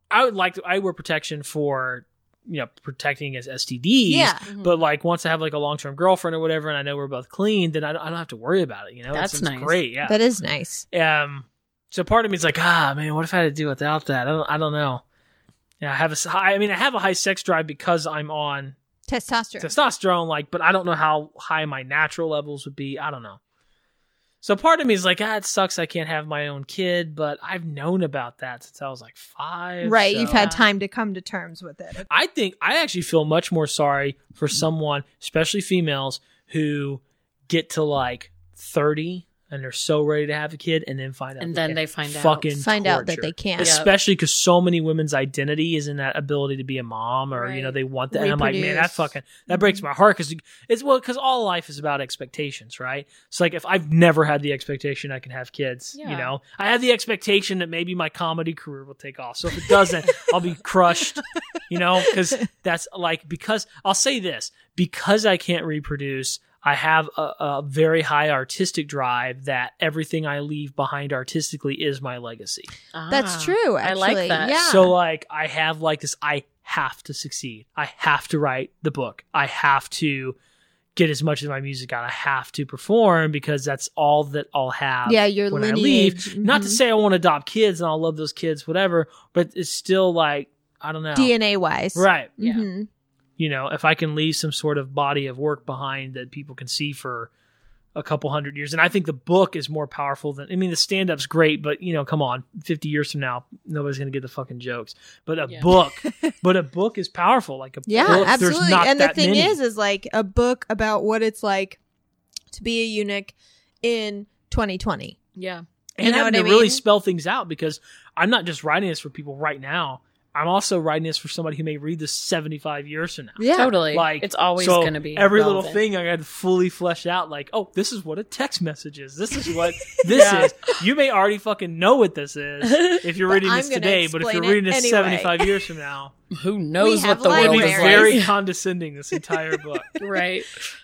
wear protection for, protecting as STDs. Yeah. But like once I have like a long-term girlfriend or whatever, and I know we're both clean, then I don't have to worry about it. That's It's nice. great. Yeah. That is nice. So part of me is like, man, what if I had to do without that? I don't know. Yeah, I have a high sex drive because I'm on testosterone, but I don't know how high my natural levels would be. I don't know. So part of me is like, it sucks I can't have my own kid, but I've known about that since I was like 5. Right. so- You've had time to come to terms with it. I think I actually feel much more sorry for someone, especially females, who get to like 30 and they're so ready to have a kid and then find out. And then they find out. fucking Find out that torture. they can't. Especially because so many women's identity is in that ability to be a mom, or Right. they want that. And I'm like, man, Reproduce. that breaks my heart because all life is about expectations, right? So like, if I've never had the expectation I can have kids, Yeah. I have the expectation that maybe my comedy career will take off. So if it doesn't, I'll be crushed, because that's like, because I'll say this, because I can't reproduce, I have a very high artistic drive that everything I leave behind artistically is my legacy. That's true, I like actually. that. Yeah. So like, I have like this, I have to succeed. I have to write the book. I have to get as much of my music out. I have to perform because that's all that I'll have. Yeah, your when lineage. I leave. Not to say I won't adopt kids and I'll love those kids, whatever, but it's still like, I don't know. DNA wise. Right. Yeah. Mhm. If I can leave some sort of body of work behind that people can see for a couple hundred years. And I think the book is more powerful than, the stand-up's great, but come on, 50 years from now, nobody's going to get the fucking jokes. But a book is powerful. Like a Yeah, book, absolutely. there's not And the that thing many. is like a book about what it's like to be a eunuch in 2020. Yeah. And You know having what to I really mean? spell things out, because I'm not just writing this for people right now. I'm also writing this for somebody who may read this 75 years from now. Yeah. Totally. Like, it's always so going to be every relevant. little thing I had to fully flesh out. Like, oh, this is what a text message is. This is what this is. You may already fucking know what this is if you're reading I'm this gonna today, but if you're explain it reading this anyway. 75 years from now, Who knows We what have the world it'll be libraries. is very like. condescending, this entire book. Right.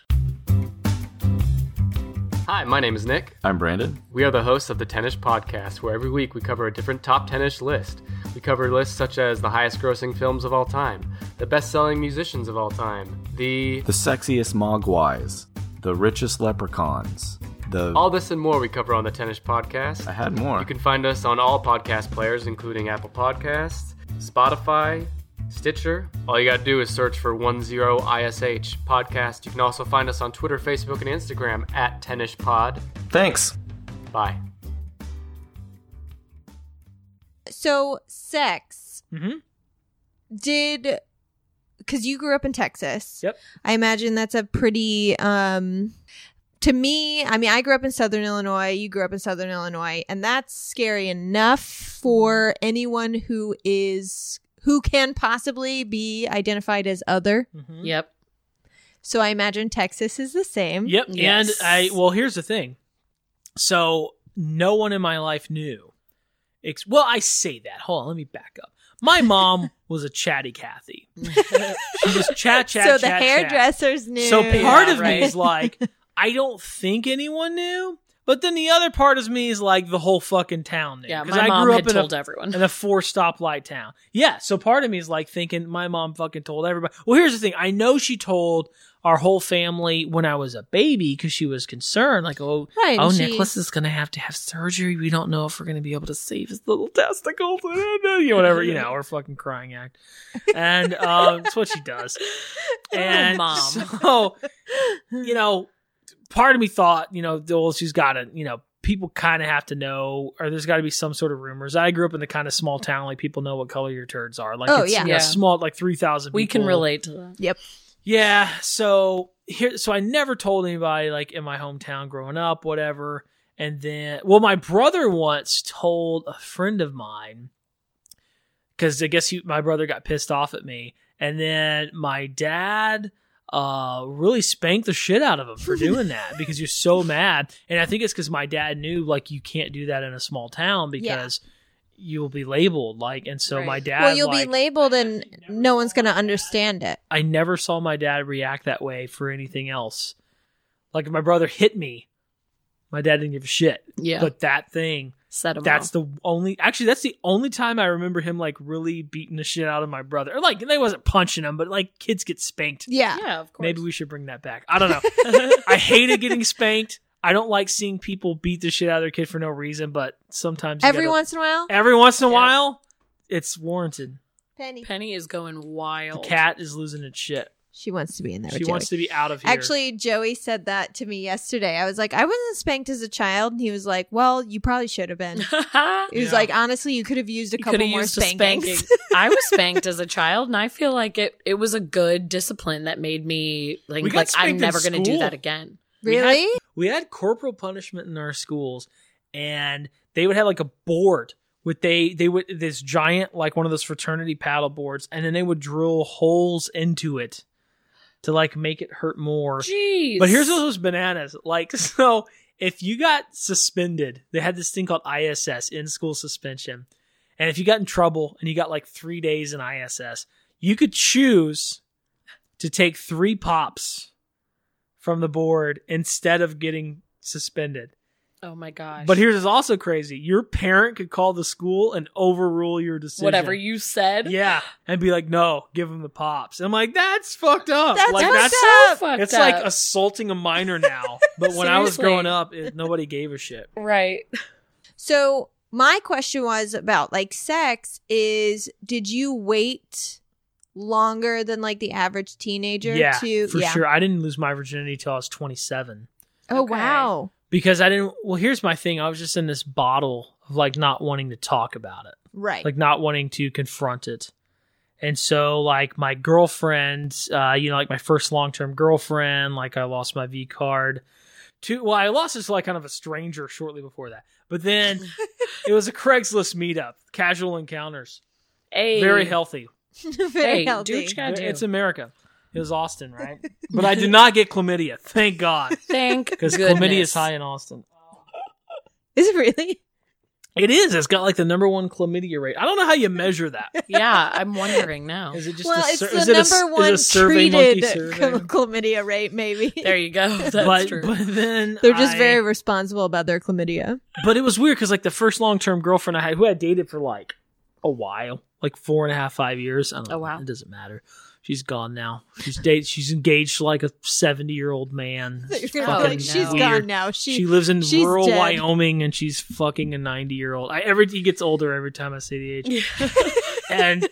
Hi, my name is Nick. I'm Brandon. We are the hosts of the Tennis Podcast, where every week we cover a different top 10-ish list. We cover lists such as the highest grossing films of all time, the best-selling musicians of all time, The sexiest mogwais, the richest leprechauns, all this and more we cover on the Tennis Podcast. I had more. You can find us on all podcast players, including Apple Podcasts, Spotify, Stitcher. All you gotta do is search for 10ISH Podcast. You can also find us on Twitter, Facebook, and Instagram at TennishPod. Thanks. Bye. So, sex. Mhm. Because you grew up in Texas. Yep. I imagine that's a pretty, to me, I mean, I grew up in Southern Illinois. You grew up in Southern Illinois. And that's scary enough for anyone who can possibly be identified as other. Yep. So I imagine Texas is the same. Yep. Yes. And here's the thing. So no one in my life knew. Well, I say that. Hold on, let me back up. My mom was a chatty Cathy. She just chat. So the hairdressers knew. So part of right. me is like, I don't think anyone knew. But then the other part of me is like the whole fucking town knew. Yeah, 'Cause my I mom grew had up told everyone. in a 4-stoplight town. Yeah, so part of me is like thinking my mom fucking told everybody. Well, here's the thing. I know she told our whole family when I was a baby because she was concerned. Like, Right, and she- Nicholas is going to have surgery. We don't know if we're going to be able to save his little testicles. Whatever, or fucking crying act. And that's what she does. And Mom. so, part of me thought, she's got to, people kind of have to know, or there's got to be some sort of rumors. I grew up in the kind of small town, like people know what color your turds are. Like, Oh, it's, yeah. Yeah. small, like 3,000 people. We can relate to that. Yep. Yeah. So I never told anybody, like, in my hometown growing up, whatever. And then, my brother once told a friend of mine, because I guess my brother got pissed off at me. And then my dad really spanked the shit out of him for doing that because you're so mad. And I think it's because my dad knew, like, you can't do that in a small town because you will be labeled. Like, and so Right. my dad, Well, you'll be labeled and no one's going to understand it. I never saw my dad react that way for anything else. Like, if my brother hit me, my dad didn't give a shit. Yeah. But that thing, Set him that's off. that's the only time I remember him, like, really beating the shit out of my brother. Or, like, they wasn't punching him, but, like, kids get spanked. Yeah. Yeah, of course. Maybe we should bring that back. I don't know. I hated getting spanked. I don't like seeing people beat the shit out of their kid for no reason, but sometimes Every once in a while. every once in a while, it's warranted. Penny is going wild. The cat is losing its shit. She wants to be in there She with wants Joey. to be out of here. Actually, Joey said that to me yesterday. I was like, I wasn't spanked as a child. And he was like, well, you probably should have been. He was Yeah. like, honestly, you could have used a You couple coulda more used a spankings. spanking. I was spanked as a child, and I feel like it was a good discipline that made me We think, got like, spanked I'm in never going to do school. that again. Really? We had corporal punishment in our schools, and they would have like a board with they would this giant, like one of those fraternity paddle boards, and then they would drill holes into it to, like, make it hurt more. Jeez. But here's what was bananas. Like, so if you got suspended, they had this thing called ISS, in school suspension. And if you got in trouble and you got like 3 days in ISS, you could choose to take 3 pops from the board instead of getting suspended. Oh my gosh. But here's what's also crazy. Your parent could call the school and overrule your decision. whatever you said. Yeah. And be like, no, give them the pops. And I'm like, that's fucked up. That's like, fucked so up. fucked it's up. like assaulting a minor now. But when I was Seriously. growing up, nobody gave a shit. Right. So my question was about, like, sex is, did you wait longer than, like, the average teenager Yeah, to? for sure. I didn't lose my virginity till I was 27. Oh, Okay. wow. Because I didn't, well, here's my thing. I was just in this bottle of, like, not wanting to talk about it. Right. Like, not wanting to confront it. And so, like, my girlfriend, like my first long-term girlfriend, like, I lost my V card. I lost it to, like, kind of a stranger shortly before that. But then it was a Craigslist meetup, casual encounters. Hey. Very healthy. Very Hey, healthy. do what you gotta do. It's America. It was Austin, right? But I did not get chlamydia. Thank God. Thank Because goodness. chlamydia is high in Austin. Is it really? It is. It's got like the #1 chlamydia rate. I don't know how you measure that. Yeah, I'm wondering now. Is it just Well, a it's sur- the is it a, number one is it a survey monkey treated survey? chlamydia rate, maybe. There you go. That's true. But then They're just very responsible about their chlamydia. But it was weird because like the first long-term girlfriend I had, who I dated for like a while, like 4.5, 5 years. I don't know. Oh, wow. It doesn't matter. She's gone now. She's engaged to like a 70-year-old man. It's You're fucking like, she's weird. gone now. She lives in she's rural dead. Wyoming and she's fucking a 90-year-old. He gets older every time I say the age. And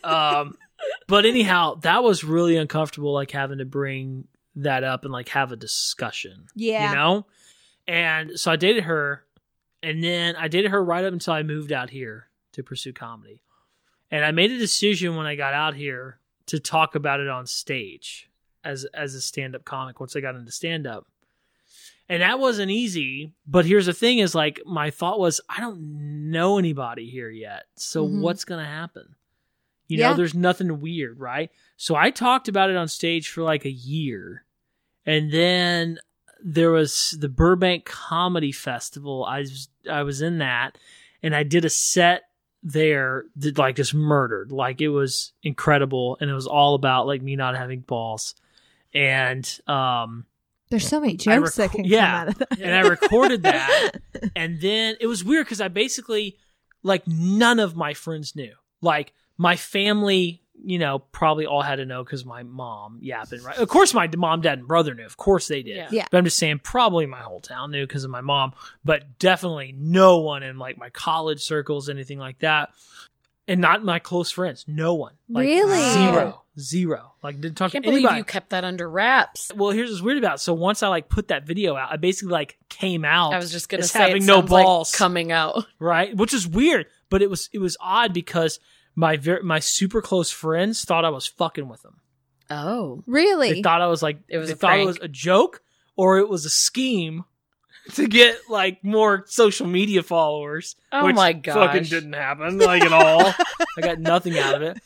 but anyhow, that was really uncomfortable, like having to bring that up and like have a discussion. Yeah. You know? And so I dated her, and then I dated her right up until I moved out here to pursue comedy. And I made a decision when I got out here to talk about it on stage as a stand-up comic once I got into stand-up. And that wasn't easy, but here's the thing is like my thought was I don't know anybody here yet. So what's going to happen? You know, there's nothing weird, right? So I talked about it on stage for like a year. And then there was the Burbank Comedy Festival. I was in that and I did a set there that like just murdered. Like it was incredible and it was all about like me not having balls. And There's so many jokes that can come out of that. and I recorded that. And then it was weird because I basically like none of my friends knew. Like my family, you know, probably all had to know because my mom yapping, right? Of course my mom, dad, and brother knew. Of course they did. Yeah. But I'm just saying probably my whole town knew because of my mom, but definitely no one in like my college circles, anything like that. And not my close friends. No one. Like, Really? Zero. Like didn't talk I can't to believe anybody. you kept that under wraps. Well, here's what's weird about it. So once I like put that video out, I basically like came out. I was just gonna as say having it no sounds like balls, coming out. right? Which is weird, but it was odd because my super close friends thought I was fucking with them. Oh, Really? They thought I was like It was they a thought it prank. was a joke or it was a scheme to get like more social media followers. Oh which my gosh. fucking didn't happen like at all. I got nothing out of it.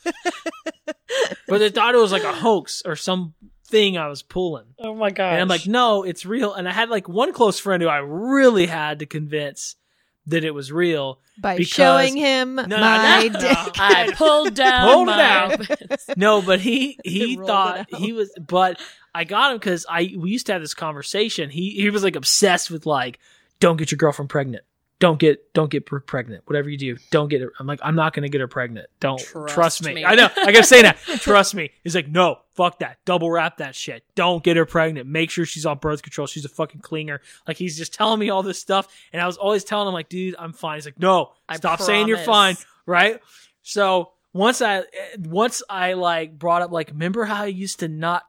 But they thought it was like a hoax or something I was pulling. oh my gosh. And I'm like, no, it's real. And I had like one close friend who I really had to convince that it was real. By because- showing him my no. dick. I pulled down Pulled it my out. No, but he Rolled it thought out. he was, but I got him because we used to have this conversation. He was like obsessed with like, don't get your girlfriend pregnant. Don't get her pregnant. Whatever you do, don't get her. I'm like, I'm not going to get her pregnant. Don't trust me. me. I know. I kept saying that. Trust me. He's like, no, fuck that. Double wrap that shit. Don't get her pregnant. Make sure she's on birth control. She's a fucking clinger. Like he's just telling me all this stuff. And I was always telling him like, dude, I'm fine. He's like, no, stop saying you're fine. promise. Right. So once I like brought up like, remember how I used to not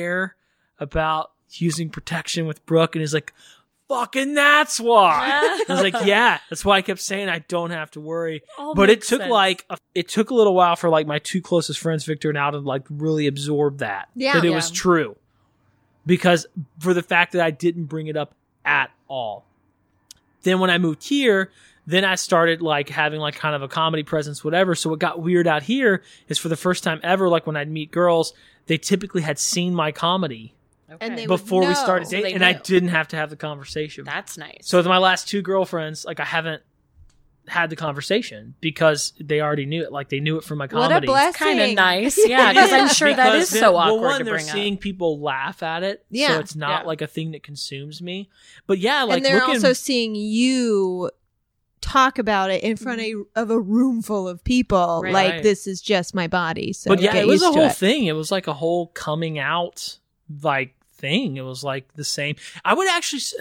care about using protection with Brooke? And he's like, fucking that's why. I was like, yeah, that's why I kept saying I don't have to worry. All But it makes took sense. it took a little while for like my two closest friends, Victor and Al, to like really absorb that Yeah. it Yeah. was true. Because for the fact that I didn't bring it up at all. Then when I moved here, then I started like having like kind of a comedy presence, whatever. So what got weird out here is for the first time ever, like when I'd meet girls, they typically had seen my comedy And they would before we know. started So dating, they and I knew. didn't have to have the conversation. That's nice. So with my last two girlfriends, like I haven't had the conversation because they already knew it. Like they knew it from my What comedy. a blessing. kind of nice. Yeah, because I'm sure that Because is then- so well, awkward one, to they're bring seeing up. people laugh at it, Yeah. so it's not Yeah. like a thing that consumes me. But yeah, like and they're looking, also seeing you talk about it in front of a room full of people. Right. Like, Right. this is just my body. So but yeah, get it was used a to whole it. thing. It was like a whole coming out like thing. It was like the same. I would actually say,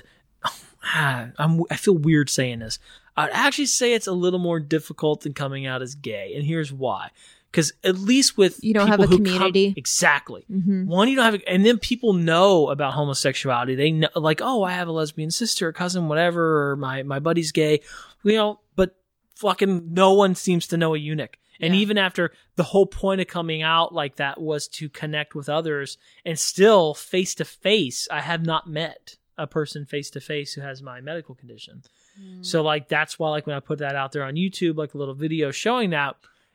I feel weird saying this. I'd actually say it's a little more difficult than coming out as gay, and here's why. Because at least with You don't have people a who community. exactly. Mhm. One, you don't have, and then people know about homosexuality. They know, like, oh, I have a lesbian sister, or cousin, whatever, or my buddy's gay. You know, but fucking no one seems to know a eunuch. And Yeah. even after the whole point of coming out like that was to connect with others, and still face to face, I have not met a person face to face who has my medical condition. So like that's why like when I put that out there on YouTube, like a little video showing that,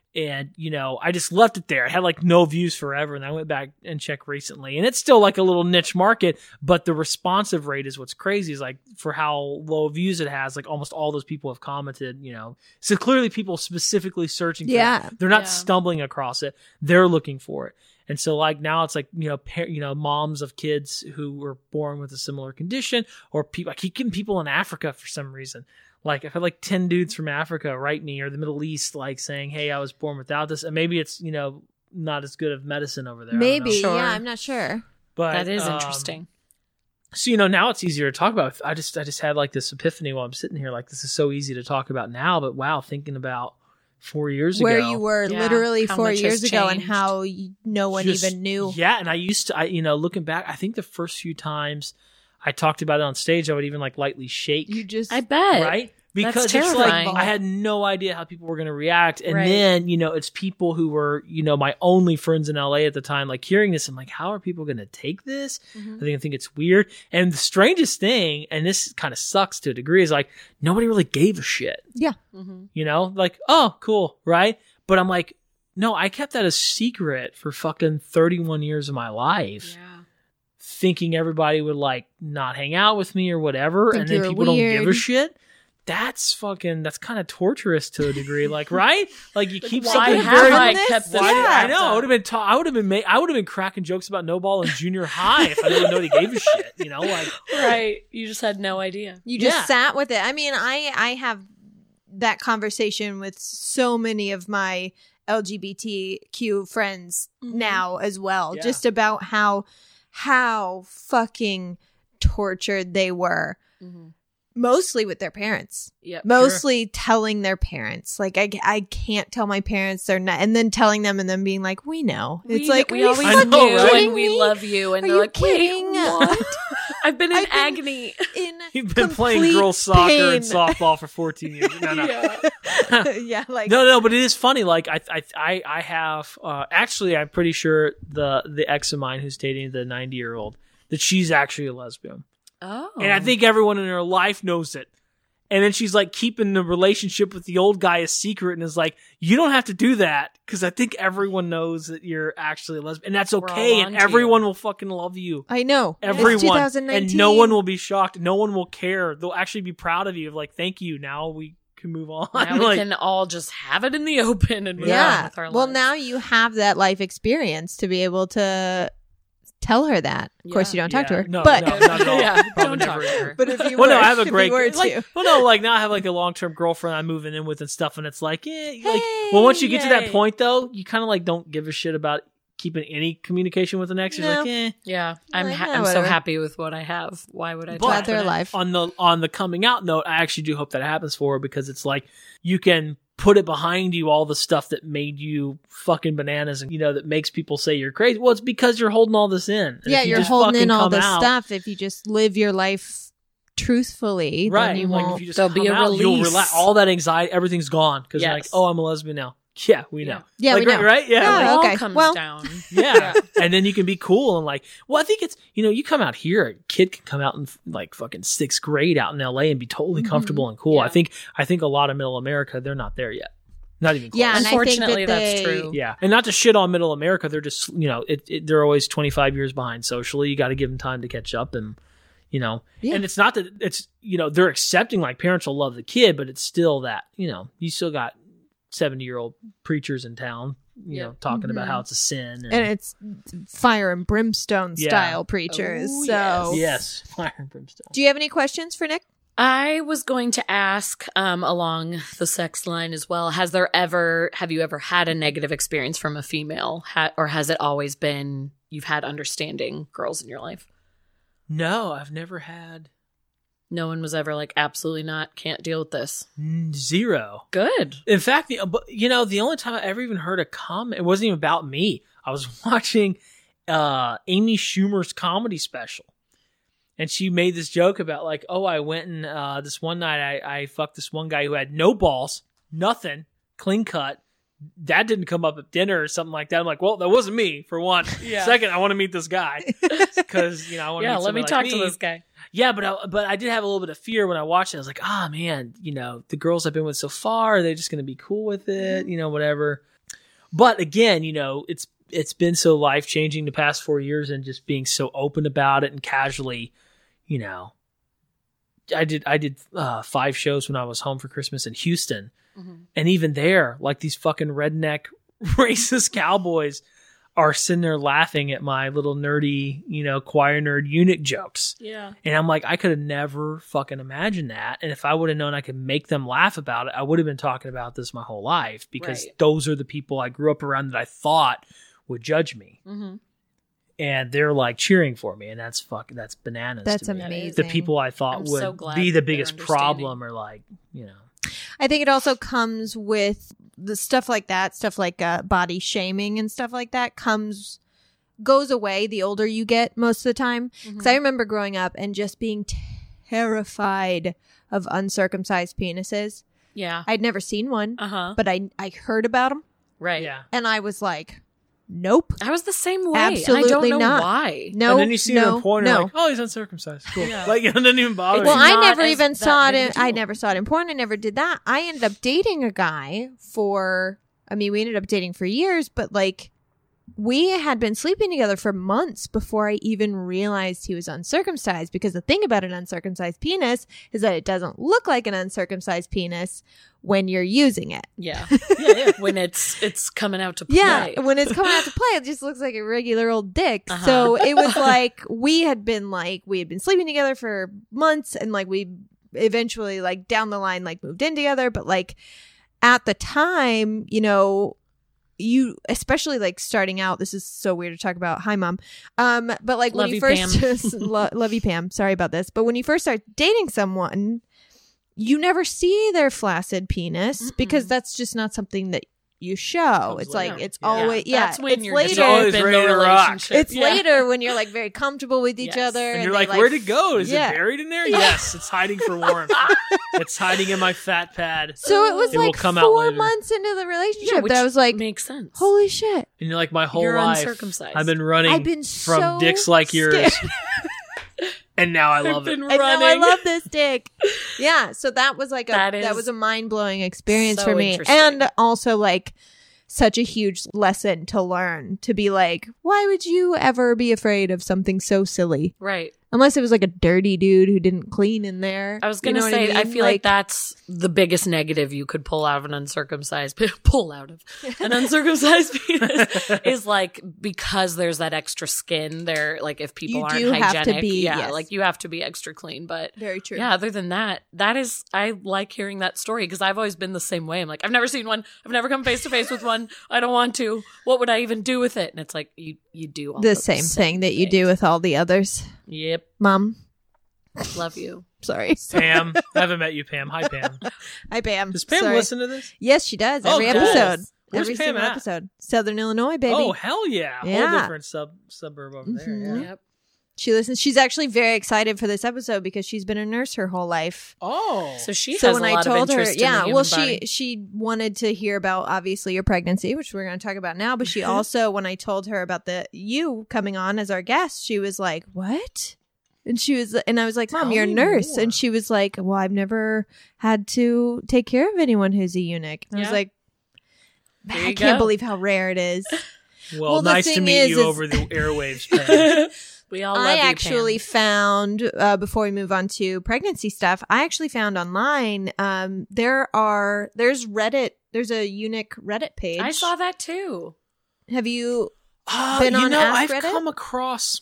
And, you know, I just left it there. I had like no views forever. And I went back and checked recently. And it's still like a little niche market, but the responsive rate is what's crazy, is like for how low views it has, like almost all those people have commented, you know. So clearly people specifically searching for it. They're not stumbling across it. They're looking for it. And so like now it's like, you know, moms of kids who were born with a similar condition, or people, I keep getting people in Africa for some reason. Like I've had like 10 dudes from Africa write me, or the Middle East, like saying, hey, I was born without this. And maybe it's, you know, not as good of medicine over there. Maybe. Sure. Yeah, I'm not sure. But That is interesting. So, you know, now it's easier to talk about. I just had like this epiphany while I'm sitting here, like this is so easy to talk about now, but wow, thinking about 4 years Where ago. you were Yeah, literally how 4 much has years ago and changed. how no one Just- even knew. Yeah, and I used to, you know, looking back, I think the first few times I talked about it on stage, I would even like lightly shake. You just I bet. Right? Because it's terrifying. like I had no idea how people were going to react. And Right. then, you know, it's people who were, you know, my only friends in LA at the time, like hearing this, I'm like, how are people going to take this? I think it's weird. And the strangest thing, and this kind of sucks to a degree, is like nobody really gave a shit. Yeah. You know, like, oh, cool, right? But I'm like, no, I kept that a secret for fucking 31 years of my life. Thinking everybody would like not hang out with me or whatever, Think and then you were people don't give a weird. shit. That's kind of torturous to a degree, like, right? Like you keep Why something have very. I kept this? Why did- I wrapped know. up? I would have been cracking jokes about no ball in junior high if I didn't know he gave a shit. You know, like Right. You just had no idea. You just Yeah. sat with it. I mean, I have that conversation with so many of my LGBTQ friends now as well, Yeah. just about how fucking tortured they were. Mostly with their parents. Yep. Mostly telling their parents. Like, I can't tell my parents they're not. And then telling them and then being like, we know. It's like, we are always you I fucking know, knew, right? kidding and we me? love you. And Are they're you like, kidding? wait, what? I've been in I've been- agony. In you've been playing complete girls soccer and pain. softball for 14 years. No, yeah, like no, but it is funny. Like I have actually, I'm pretty sure the ex of mine who's dating the 90-year-old, that she's actually a lesbian, Oh. and I think everyone in her life knows it. And then she's like keeping the relationship with the old guy a secret, and is like, you don't have to do that because I think everyone knows that you're actually a lesbian, and that's We're all okay, and onto everyone will fucking love you. I know. It's Everyone, 2019. and no one will be shocked. No one will care. They'll actually be proud of you. Of like, thank you. Now we can move on. Now we Like, can all just have it in the open and move on Yeah. with our Well, lives. now you have that life experience to be able to tell her that. Of course, you don't talk to her. No, but no, not at all. Yeah, Probably don't talk never. to her. but if you Well, were, no, I have a if great, you were like, to. well, no, like now I have like a long-term girlfriend I'm moving in with and stuff, and it's like, like, Hey, well, once you get to that yay. point though, you kind of like don't give a shit about keeping any communication with an ex. You're No. like, Yeah, I'm Like, I'm so whatever. happy with what I have. Why would I? But- talk Glad they're to them? alive. on the coming out note, I actually do hope that happens for her, because it's like you can put it behind you, all the stuff that made you fucking bananas, and you know that makes people say you're crazy. Well, it's because you're holding all this in. And Yeah, if you you're just holding fucking in all come this out- stuff. If you just live your life truthfully, right? then you Like won't. if you just There'll come be a out, you'll release. relax. All that anxiety, everything's gone because you're like, Yes. oh, I'm a lesbian now. Yeah, we know. Yeah, like, we know. right? Yeah, Yeah, like, It all okay, comes well- down. yeah. And then you can be cool and like, well, I think it's, you know, you come out here, a kid can come out in like fucking 6th grade out in LA and be totally comfortable and cool. Yeah. I think a lot of middle America, they're not there yet. Not even close. Yeah, and I think Unfortunately, that that's they- true. Yeah. And not to shit on middle America, they're just, you know, they're always 25 years behind socially. You got to give them time to catch up, and, you know, Yeah. and it's not that it's, you know, they're accepting, like parents will love the kid, but it's still that, you know, you still got 70-year-old preachers in town, you know, talking about how it's a sin. and it's fire and brimstone Yeah. style preachers. Oh, so, yes, fire and brimstone. do you have any questions for Nick? I was going to ask along the sex line as well. Have you ever had a negative experience from a female, or has it always been you've had understanding girls in your life? No, I've never had No one was ever like, absolutely not, can't deal with this. zero. Good. In fact, you know, the only time I ever even heard a comment, it wasn't even about me. I was watching Amy Schumer's comedy special, and she made this joke about like, oh, I went and this one night I fucked this one guy who had no balls, nothing, clean cut. That didn't come up at dinner or something like that. I'm like, well, that wasn't me for one. Yeah. Second, I want to meet this guy because, you know, I want to Yeah, meet let me somebody talk like to this guy. Yeah, but I did have a little bit of fear when I watched it. I was like, man, you know, the girls I've been with so far, are they just going to be cool with it? You know, whatever. But again, it's been so life changing the past 4 years, and just being so open about it and casually, I did 5 shows when I was home for Christmas in Houston. And even there, like, these fucking redneck racist cowboys are sitting there laughing at my little nerdy, choir nerd eunuch jokes. Yeah. And I'm like, I could have never fucking imagined that. And if I would have known I could make them laugh about it, I would have been talking about this my whole life, because those are the people I grew up around that I thought would judge me. And they're like cheering for me. And that's bananas. That's to me. amazing. The people I thought would be the biggest problem are like, I think it also comes with the stuff like that, stuff like body shaming and stuff like that goes away the older you get most of the time. Because I remember growing up and just being terrified of uncircumcised penises. Yeah. I'd never seen one, but I heard about them. Right. yeah. And I was like, nope. I was the same way. Absolutely I don't know not. why. No. And then you see them in porn, and you're like, oh, he's uncircumcised. Cool. Like, it didn't even bother Well, you. I not never as even that saw it big of a I deal. never saw it in porn. I never did that. I ended up dating a guy we ended up dating for years, but like, we had been sleeping together for months before I even realized he was uncircumcised, because the thing about an uncircumcised penis is that it doesn't look like an uncircumcised penis when you're using it. Yeah. When it's coming out to play. Yeah, when it's coming out to play, it just looks like a regular old dick. So it was like we had been sleeping together for months, and like we eventually, like, down the line, like, moved in together. But like at the time, you, especially like starting out, this is so weird to talk about. Hi, Mom. But like when Love you you, first love you, Pam. Sorry about this. But when you first start dating someone, you never see their flaccid penis because that's just not something that you show. It's later. like, it's always, That's when it's you're later. It's always deep in ready the to rock. relationship. It's Yeah. later when you're like very comfortable with each Yes. other. And you're they, like, where'd it go? Is yeah. it buried in there? Yes, it's hiding for warmth. It's hiding in my fat pad. So it was It will like come out 4 later. months into the Yeah, relationship which that I was like, makes sense. holy shit. And you're like, my whole You're life, uncircumcised. I've been running I've been from so dicks like yours. scared. And now I love it. Been And now I running. love this dick. Yeah, so that was like That that is was a mind-blowing experience so for me. interesting. And also like such a huge lesson to learn, to be like, why would you ever be afraid of something so silly? Right. Unless it was like a dirty dude who didn't clean in there. I was You going to know what say, I mean? feel like that's the biggest negative you could pull out of an uncircumcised penis is like, because there's that extra skin there. Like, if people You aren't do have to hygienic, be, yes. like you have to be extra clean. But Very true. yeah, other than that, I like hearing that story because I've always been the same way. I'm like, I've never seen one. I've never come face to face with one. I don't want to. What would I even do with it? And it's like, you do all The same thing that you do with all the others. Yep. Mom, Love you. sorry. Pam. I haven't met you, Pam. Hi, Pam. Hi, Pam. Does Pam Sorry. listen to this? Yes, she does. Oh, Every cool. episode. Where's Every Pam single at? episode. Southern Illinois, baby. Oh, hell yeah. Yeah. Whole different suburb over there. Mhm. Yeah. Yep. She listens. She's actually very excited for this episode because she's been a nurse her whole life. Oh. So she So has when a I lot of told her, interest in the yeah, human well, body. she wanted to hear about obviously your pregnancy, which we're going to talk about now. But she also, when I told her about you coming on as our guest, she was like, "What?" And I was like, "Mom, Tell you're a me nurse," more. and she was like, "Well, I've never had to take care of anyone who's a eunuch." And I was Yeah. like, There "I you can't go. believe how rare it is." Well, the nice to thing meet is you is- over the airwaves, Pam. We all love I you, actually Pam. found before we move on to pregnancy stuff, I actually found online there's Reddit, there's a eunuch Reddit page. I saw that too. Have you been you on know, Ask I've Reddit? come across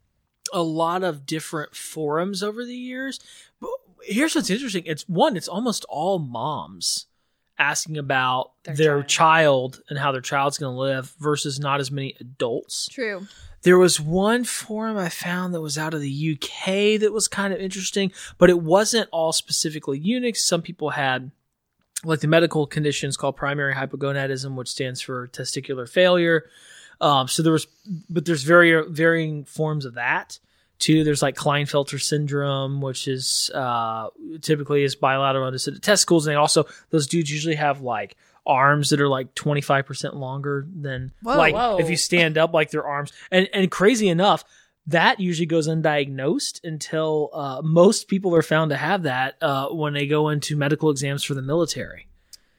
a lot of different forums over the years. But here's what's interesting. It's almost all moms asking about their child and how their child's going to live versus not as many adults. True. There was one forum I found that was out of the UK that was kind of interesting, but it wasn't all specifically eunuchs. Some people had like the medical conditions called primary hypogonadism, which stands for testicular failure. So there's varying forms of that too. There's like Klinefelter syndrome, which is typically is bilateral undescended testicles, and those dudes usually have like arms that are like 25% longer than whoa. if you stand up, like their arms. And crazy enough, that usually goes undiagnosed until most people are found to have that when they go into medical exams for the military.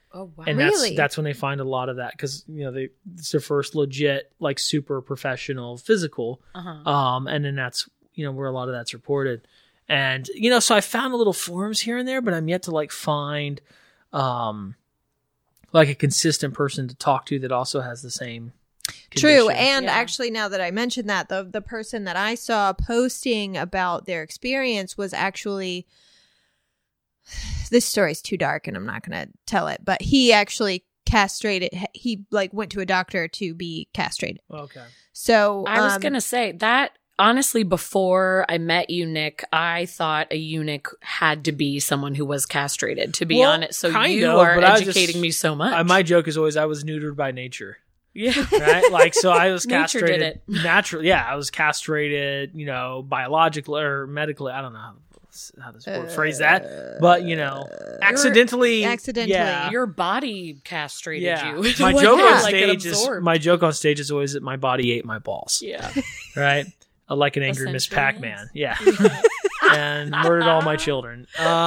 Oh, wow. And Really? that's when they find a lot of that because it's their first legit like super professional physical, and then that's where a lot of that's reported. And so I found a little forums here and there, but I'm yet to like find like a consistent person to talk to that also has the same condition. True. And actually, now that I mentioned that, the person that I saw posting about their experience was actually, this story's too dark and I'm not going to tell it, but he actually castrated. He like went to a doctor to be castrated. Okay. So I was going to say that. Honestly, before I met you, Nick, I thought a eunuch had to be someone who was castrated, to be honest. So you are educating me so much. My joke is always I was neutered by nature. Yeah. Right? Like, so I was Nature castrated. did it. Naturally. Yeah, I was castrated, biologically or medically. I don't know how this word phrase that. But, accidentally. Yeah. Your body castrated Yeah. you. My What joke on happened? Like it stage is always that my body ate my balls. Yeah. Right? Like an angry Miss Essentially, Pac-Man. Yeah. And murdered all my children.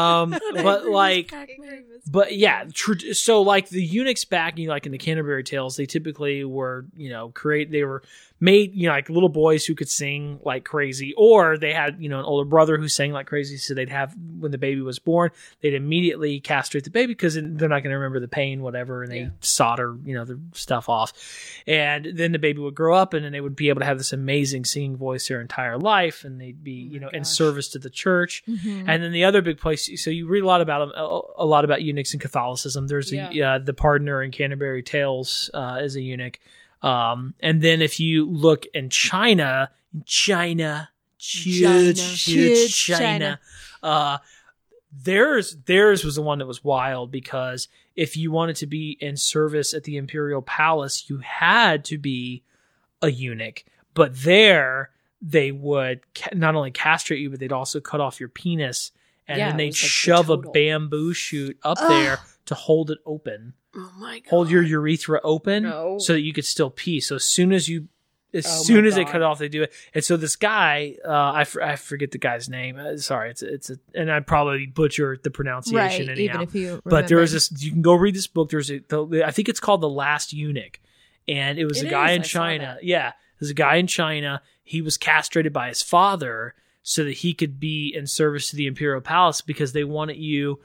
But yeah, so like the eunuchs back, like in the Canterbury Tales, they typically were, they were made, like little boys who could sing like crazy, or they had, an older brother who sang like crazy. So they'd have, when the baby was born, they'd immediately castrate the baby because they're not going to remember the pain, whatever. And they solder, the stuff off. And then the baby would grow up and then they would be able to have this amazing singing voice their entire life. And they'd be, in service to the church. Mm-hmm. And then the other big place, so you read a lot about eunuchs in Catholicism. There's the pardoner in Canterbury Tales is a eunuch. And then if you look in China, theirs was the one that was wild because if you wanted to be in service at the imperial palace, you had to be a eunuch. But there, they would not only castrate you, but they'd also cut off your penis, and then they'd shove a bamboo shoot up there to hold it open. Oh my God. Hold your urethra open so that you could still pee. So as soon as they cut it off, they do it. And so this guy, I forget the guy's name. Sorry, and I'd probably butcher the pronunciation anyhow. Even if you remember. But there was this. You can go read this book. I think it's called The Last Eunuch, and it was a guy in China. Yeah, there's a guy in China. He was castrated by his father so that he could be in service to the imperial palace because they wanted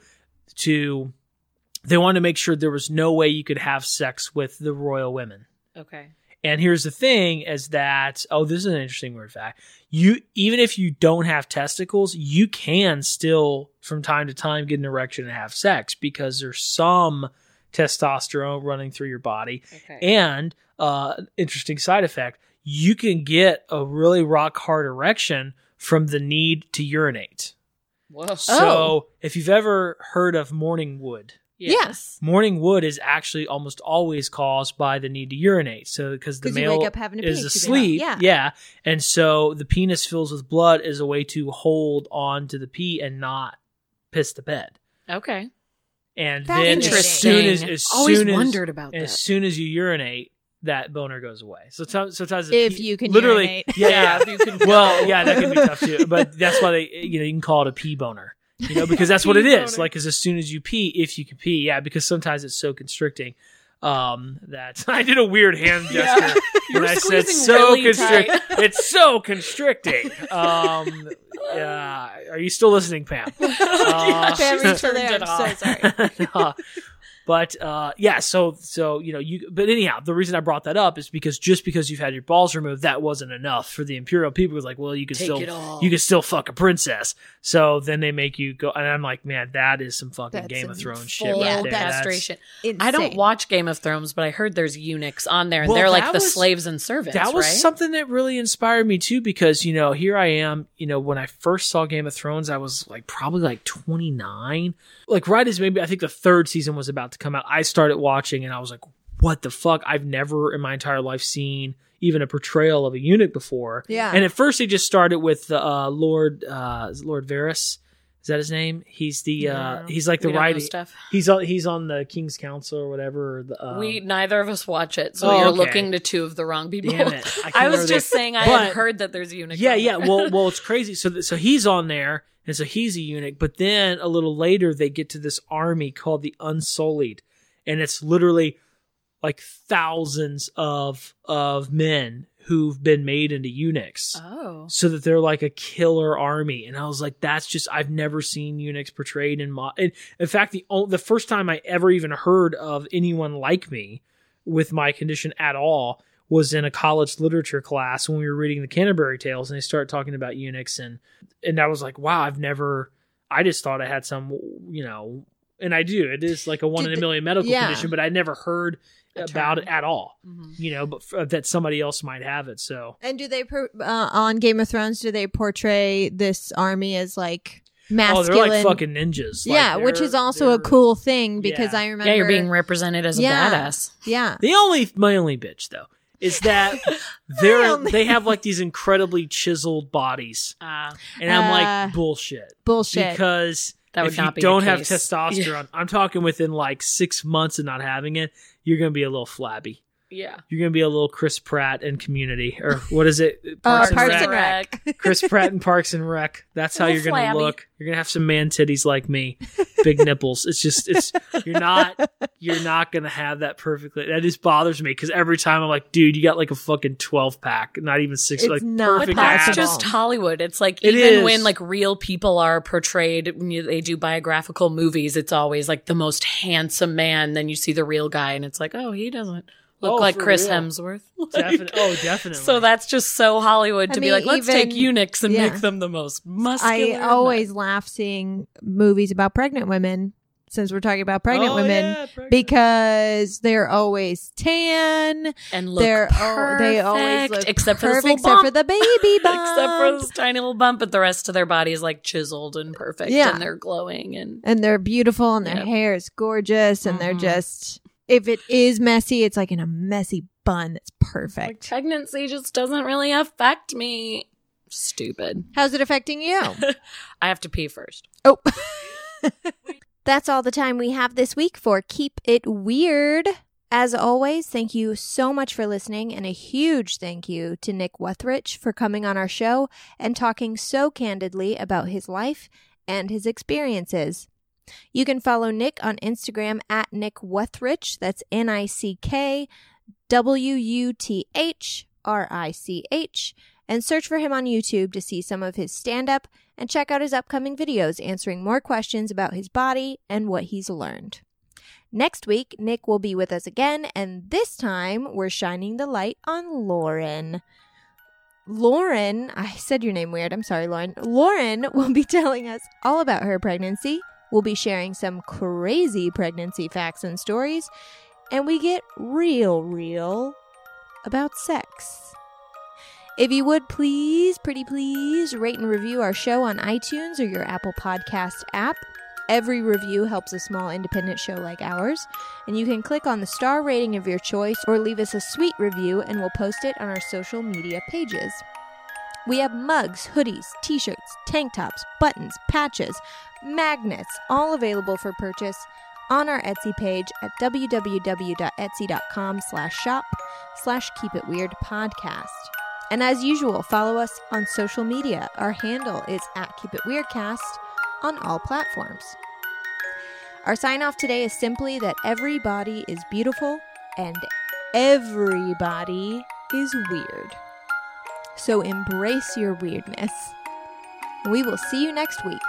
to make sure there was no way you could have sex with the royal women. Okay. And here's the thing is that, this is an interesting weird fact. Even if you don't have testicles, you can still from time to time get an erection and have sex because there's some testosterone running through your body. Okay. And, interesting side effect, you can get a really rock hard erection from the need to urinate. Whoa. So if you've ever heard of morning wood. Yes. Morning wood is actually almost always caused by the need to urinate. So because the male is asleep. Yeah. And so the penis fills with blood as a way to hold on to the pee and not piss the bed. Okay. And then as soon as you urinate, that boner goes away. So sometimes if you can literally urinate. Yeah. If you can that can be tough too. But that's why they you can call it a pee boner. Because that's what it is. Like, as soon as you pee, if you can pee, because sometimes it's so constricting. That I did a weird hand gesture when I said so really constricting. It's so constricting. Are you still listening, Pam? Pam's still there. I'm so sorry. But but anyhow, the reason I brought that up is because just because you've had your balls removed, that wasn't enough for the imperial people. It was like, well, you could still fuck a princess. So then they make you go, and I'm like, man, that is some fucking Game of Thrones shit right there. Castration. I don't watch Game of Thrones, but I heard there's eunuchs on there, and they're like the slaves and servants. That was something that really inspired me too, because here I am. When I first saw Game of Thrones, I was probably 29. Right as maybe I think the third season was about to come out, I started watching and I was like, what the fuck? I've never in my entire life seen even a portrayal of a eunuch before. Yeah. And at first they just started with Lord Varys. Is that his name? He's he's like the writing stuff. He's on the King's Council or whatever. We neither of us watch it, so you're looking to two of the wrong people. Damn it. I was just saying I had heard that there's eunuchs. Yeah. Well, it's crazy. So he's on there. And so he's a eunuch, but then a little later they get to this army called the Unsullied, and it's literally like thousands of men who've been made into eunuchs. Oh. So that they're like a killer army. And I was like, I've never seen eunuchs portrayed in fact, the first time I ever even heard of anyone like me with my condition at all was in a college literature class when we were reading the Canterbury Tales, and they started talking about eunuchs, and I was like, wow, I just thought I had some, and I do. It is like a 1 in a million medical condition, but I never heard about it at all, but that somebody else might have it. So, and do they on Game of Thrones? Do they portray this army as like masculine? Oh, they're like fucking ninjas. Yeah, which is also a cool thing because I remember. Yeah, you're being represented as a badass. Yeah. My only bitch though is that they have like these incredibly chiseled bodies, and I'm like bullshit, because. If you don't have testosterone, I'm talking within like 6 months of not having it, you're going to be a little flabby. Yeah. You're going to be a little Chris Pratt in Community. Or what is it? Parks and Rec. Chris Pratt in Parks and Rec. That's how you're going to look. You're going to have some man titties like me. Big nipples. You're not going to have that perfectly. That just bothers me because every time I'm like, dude, you got like a fucking 12 pack, not even 6. It's like not perfect That's ass. just Hollywood. It's like It even is. when like real people are portrayed, when they do biographical movies, it's always like the most handsome man. Then you see the real guy and it's like, oh, he doesn't look like for Chris real. Hemsworth. Definitely. So that's just so Hollywood to be like, let's take even- eunuchs and make them the most muscular. I always laugh seeing movies about pregnant women, since we're talking about pregnant women, because they're always tan and look perfect, they always look except perfect, for this little except bump. for the baby bump. Except for this tiny little bump, but the rest of their body is like chiseled and perfect, and they're glowing and they're beautiful, and their hair is gorgeous, and they're just, if it is messy, it's like in a messy bun that's perfect. like pregnancy just doesn't really affect me. Stupid. How's it affecting you? I have to pee first. Oh. That's all the time we have this week for Keep It Weird. As always, thank you so much for listening, and a huge thank you to Nick Wethrich for coming on our show and talking so candidly about his life and his experiences. You can follow Nick on Instagram at Nick Wethrich. That's NickWuthrich, and search for him on YouTube to see some of his stand-up and check out his upcoming videos answering more questions about his body and what he's learned. Next week, Nick will be with us again, and this time we're shining the light on Lauren. Lauren, I said your name weird. I'm sorry, Lauren. Lauren will be telling us all about her pregnancy. We'll be sharing some crazy pregnancy facts and stories, and we get real about sex. If you would please, pretty please, rate and review our show on iTunes or your Apple Podcast app. Every review helps a small independent show like ours, and you can click on the star rating of your choice or leave us a sweet review and we'll post it on our social media pages. We have mugs, hoodies, t-shirts, tank tops, buttons, patches, magnets, all available for purchase on our Etsy page at www.etsy.com/shop/keepitweirdpodcast. And as usual, follow us on social media. Our handle is @KeepItWeirdCast on all platforms. Our sign-off today is simply that everybody is beautiful and everybody is weird. So embrace your weirdness. We will see you next week.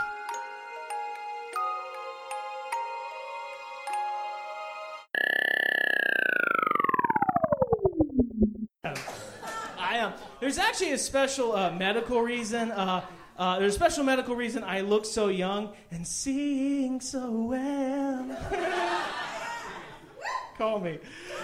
There's actually a special medical reason. There's a special medical reason I look so young and sing so well. Call me.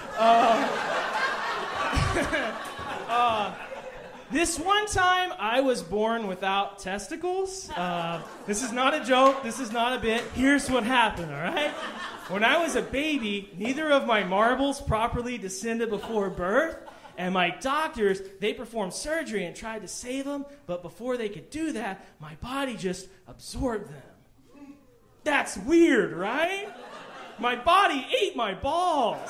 This one time I was born without testicles. This is not a joke. This is not a bit. Here's what happened, all right? When I was a baby, neither of my marbles properly descended before birth. And my doctors, they performed surgery and tried to save them, but before they could do that, my body just absorbed them. That's weird, right? My body ate my balls.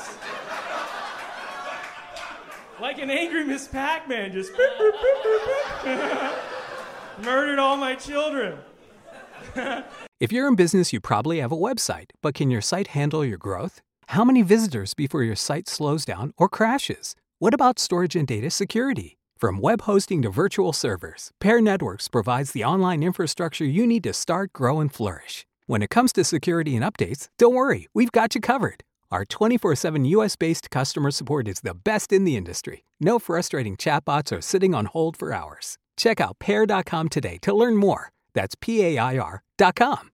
Like an angry Miss Pac-Man, just boop, boop, boop, boop, boop. Murdered all my children. If you're in business, you probably have a website, but can your site handle your growth? How many visitors before your site slows down or crashes? What about storage and data security? From web hosting to virtual servers, Pair Networks provides the online infrastructure you need to start, grow, and flourish. When it comes to security and updates, don't worry, we've got you covered. Our 24/7 US-based customer support is the best in the industry. No frustrating chatbots or sitting on hold for hours. Check out Pair.com today to learn more. That's PAIR.com.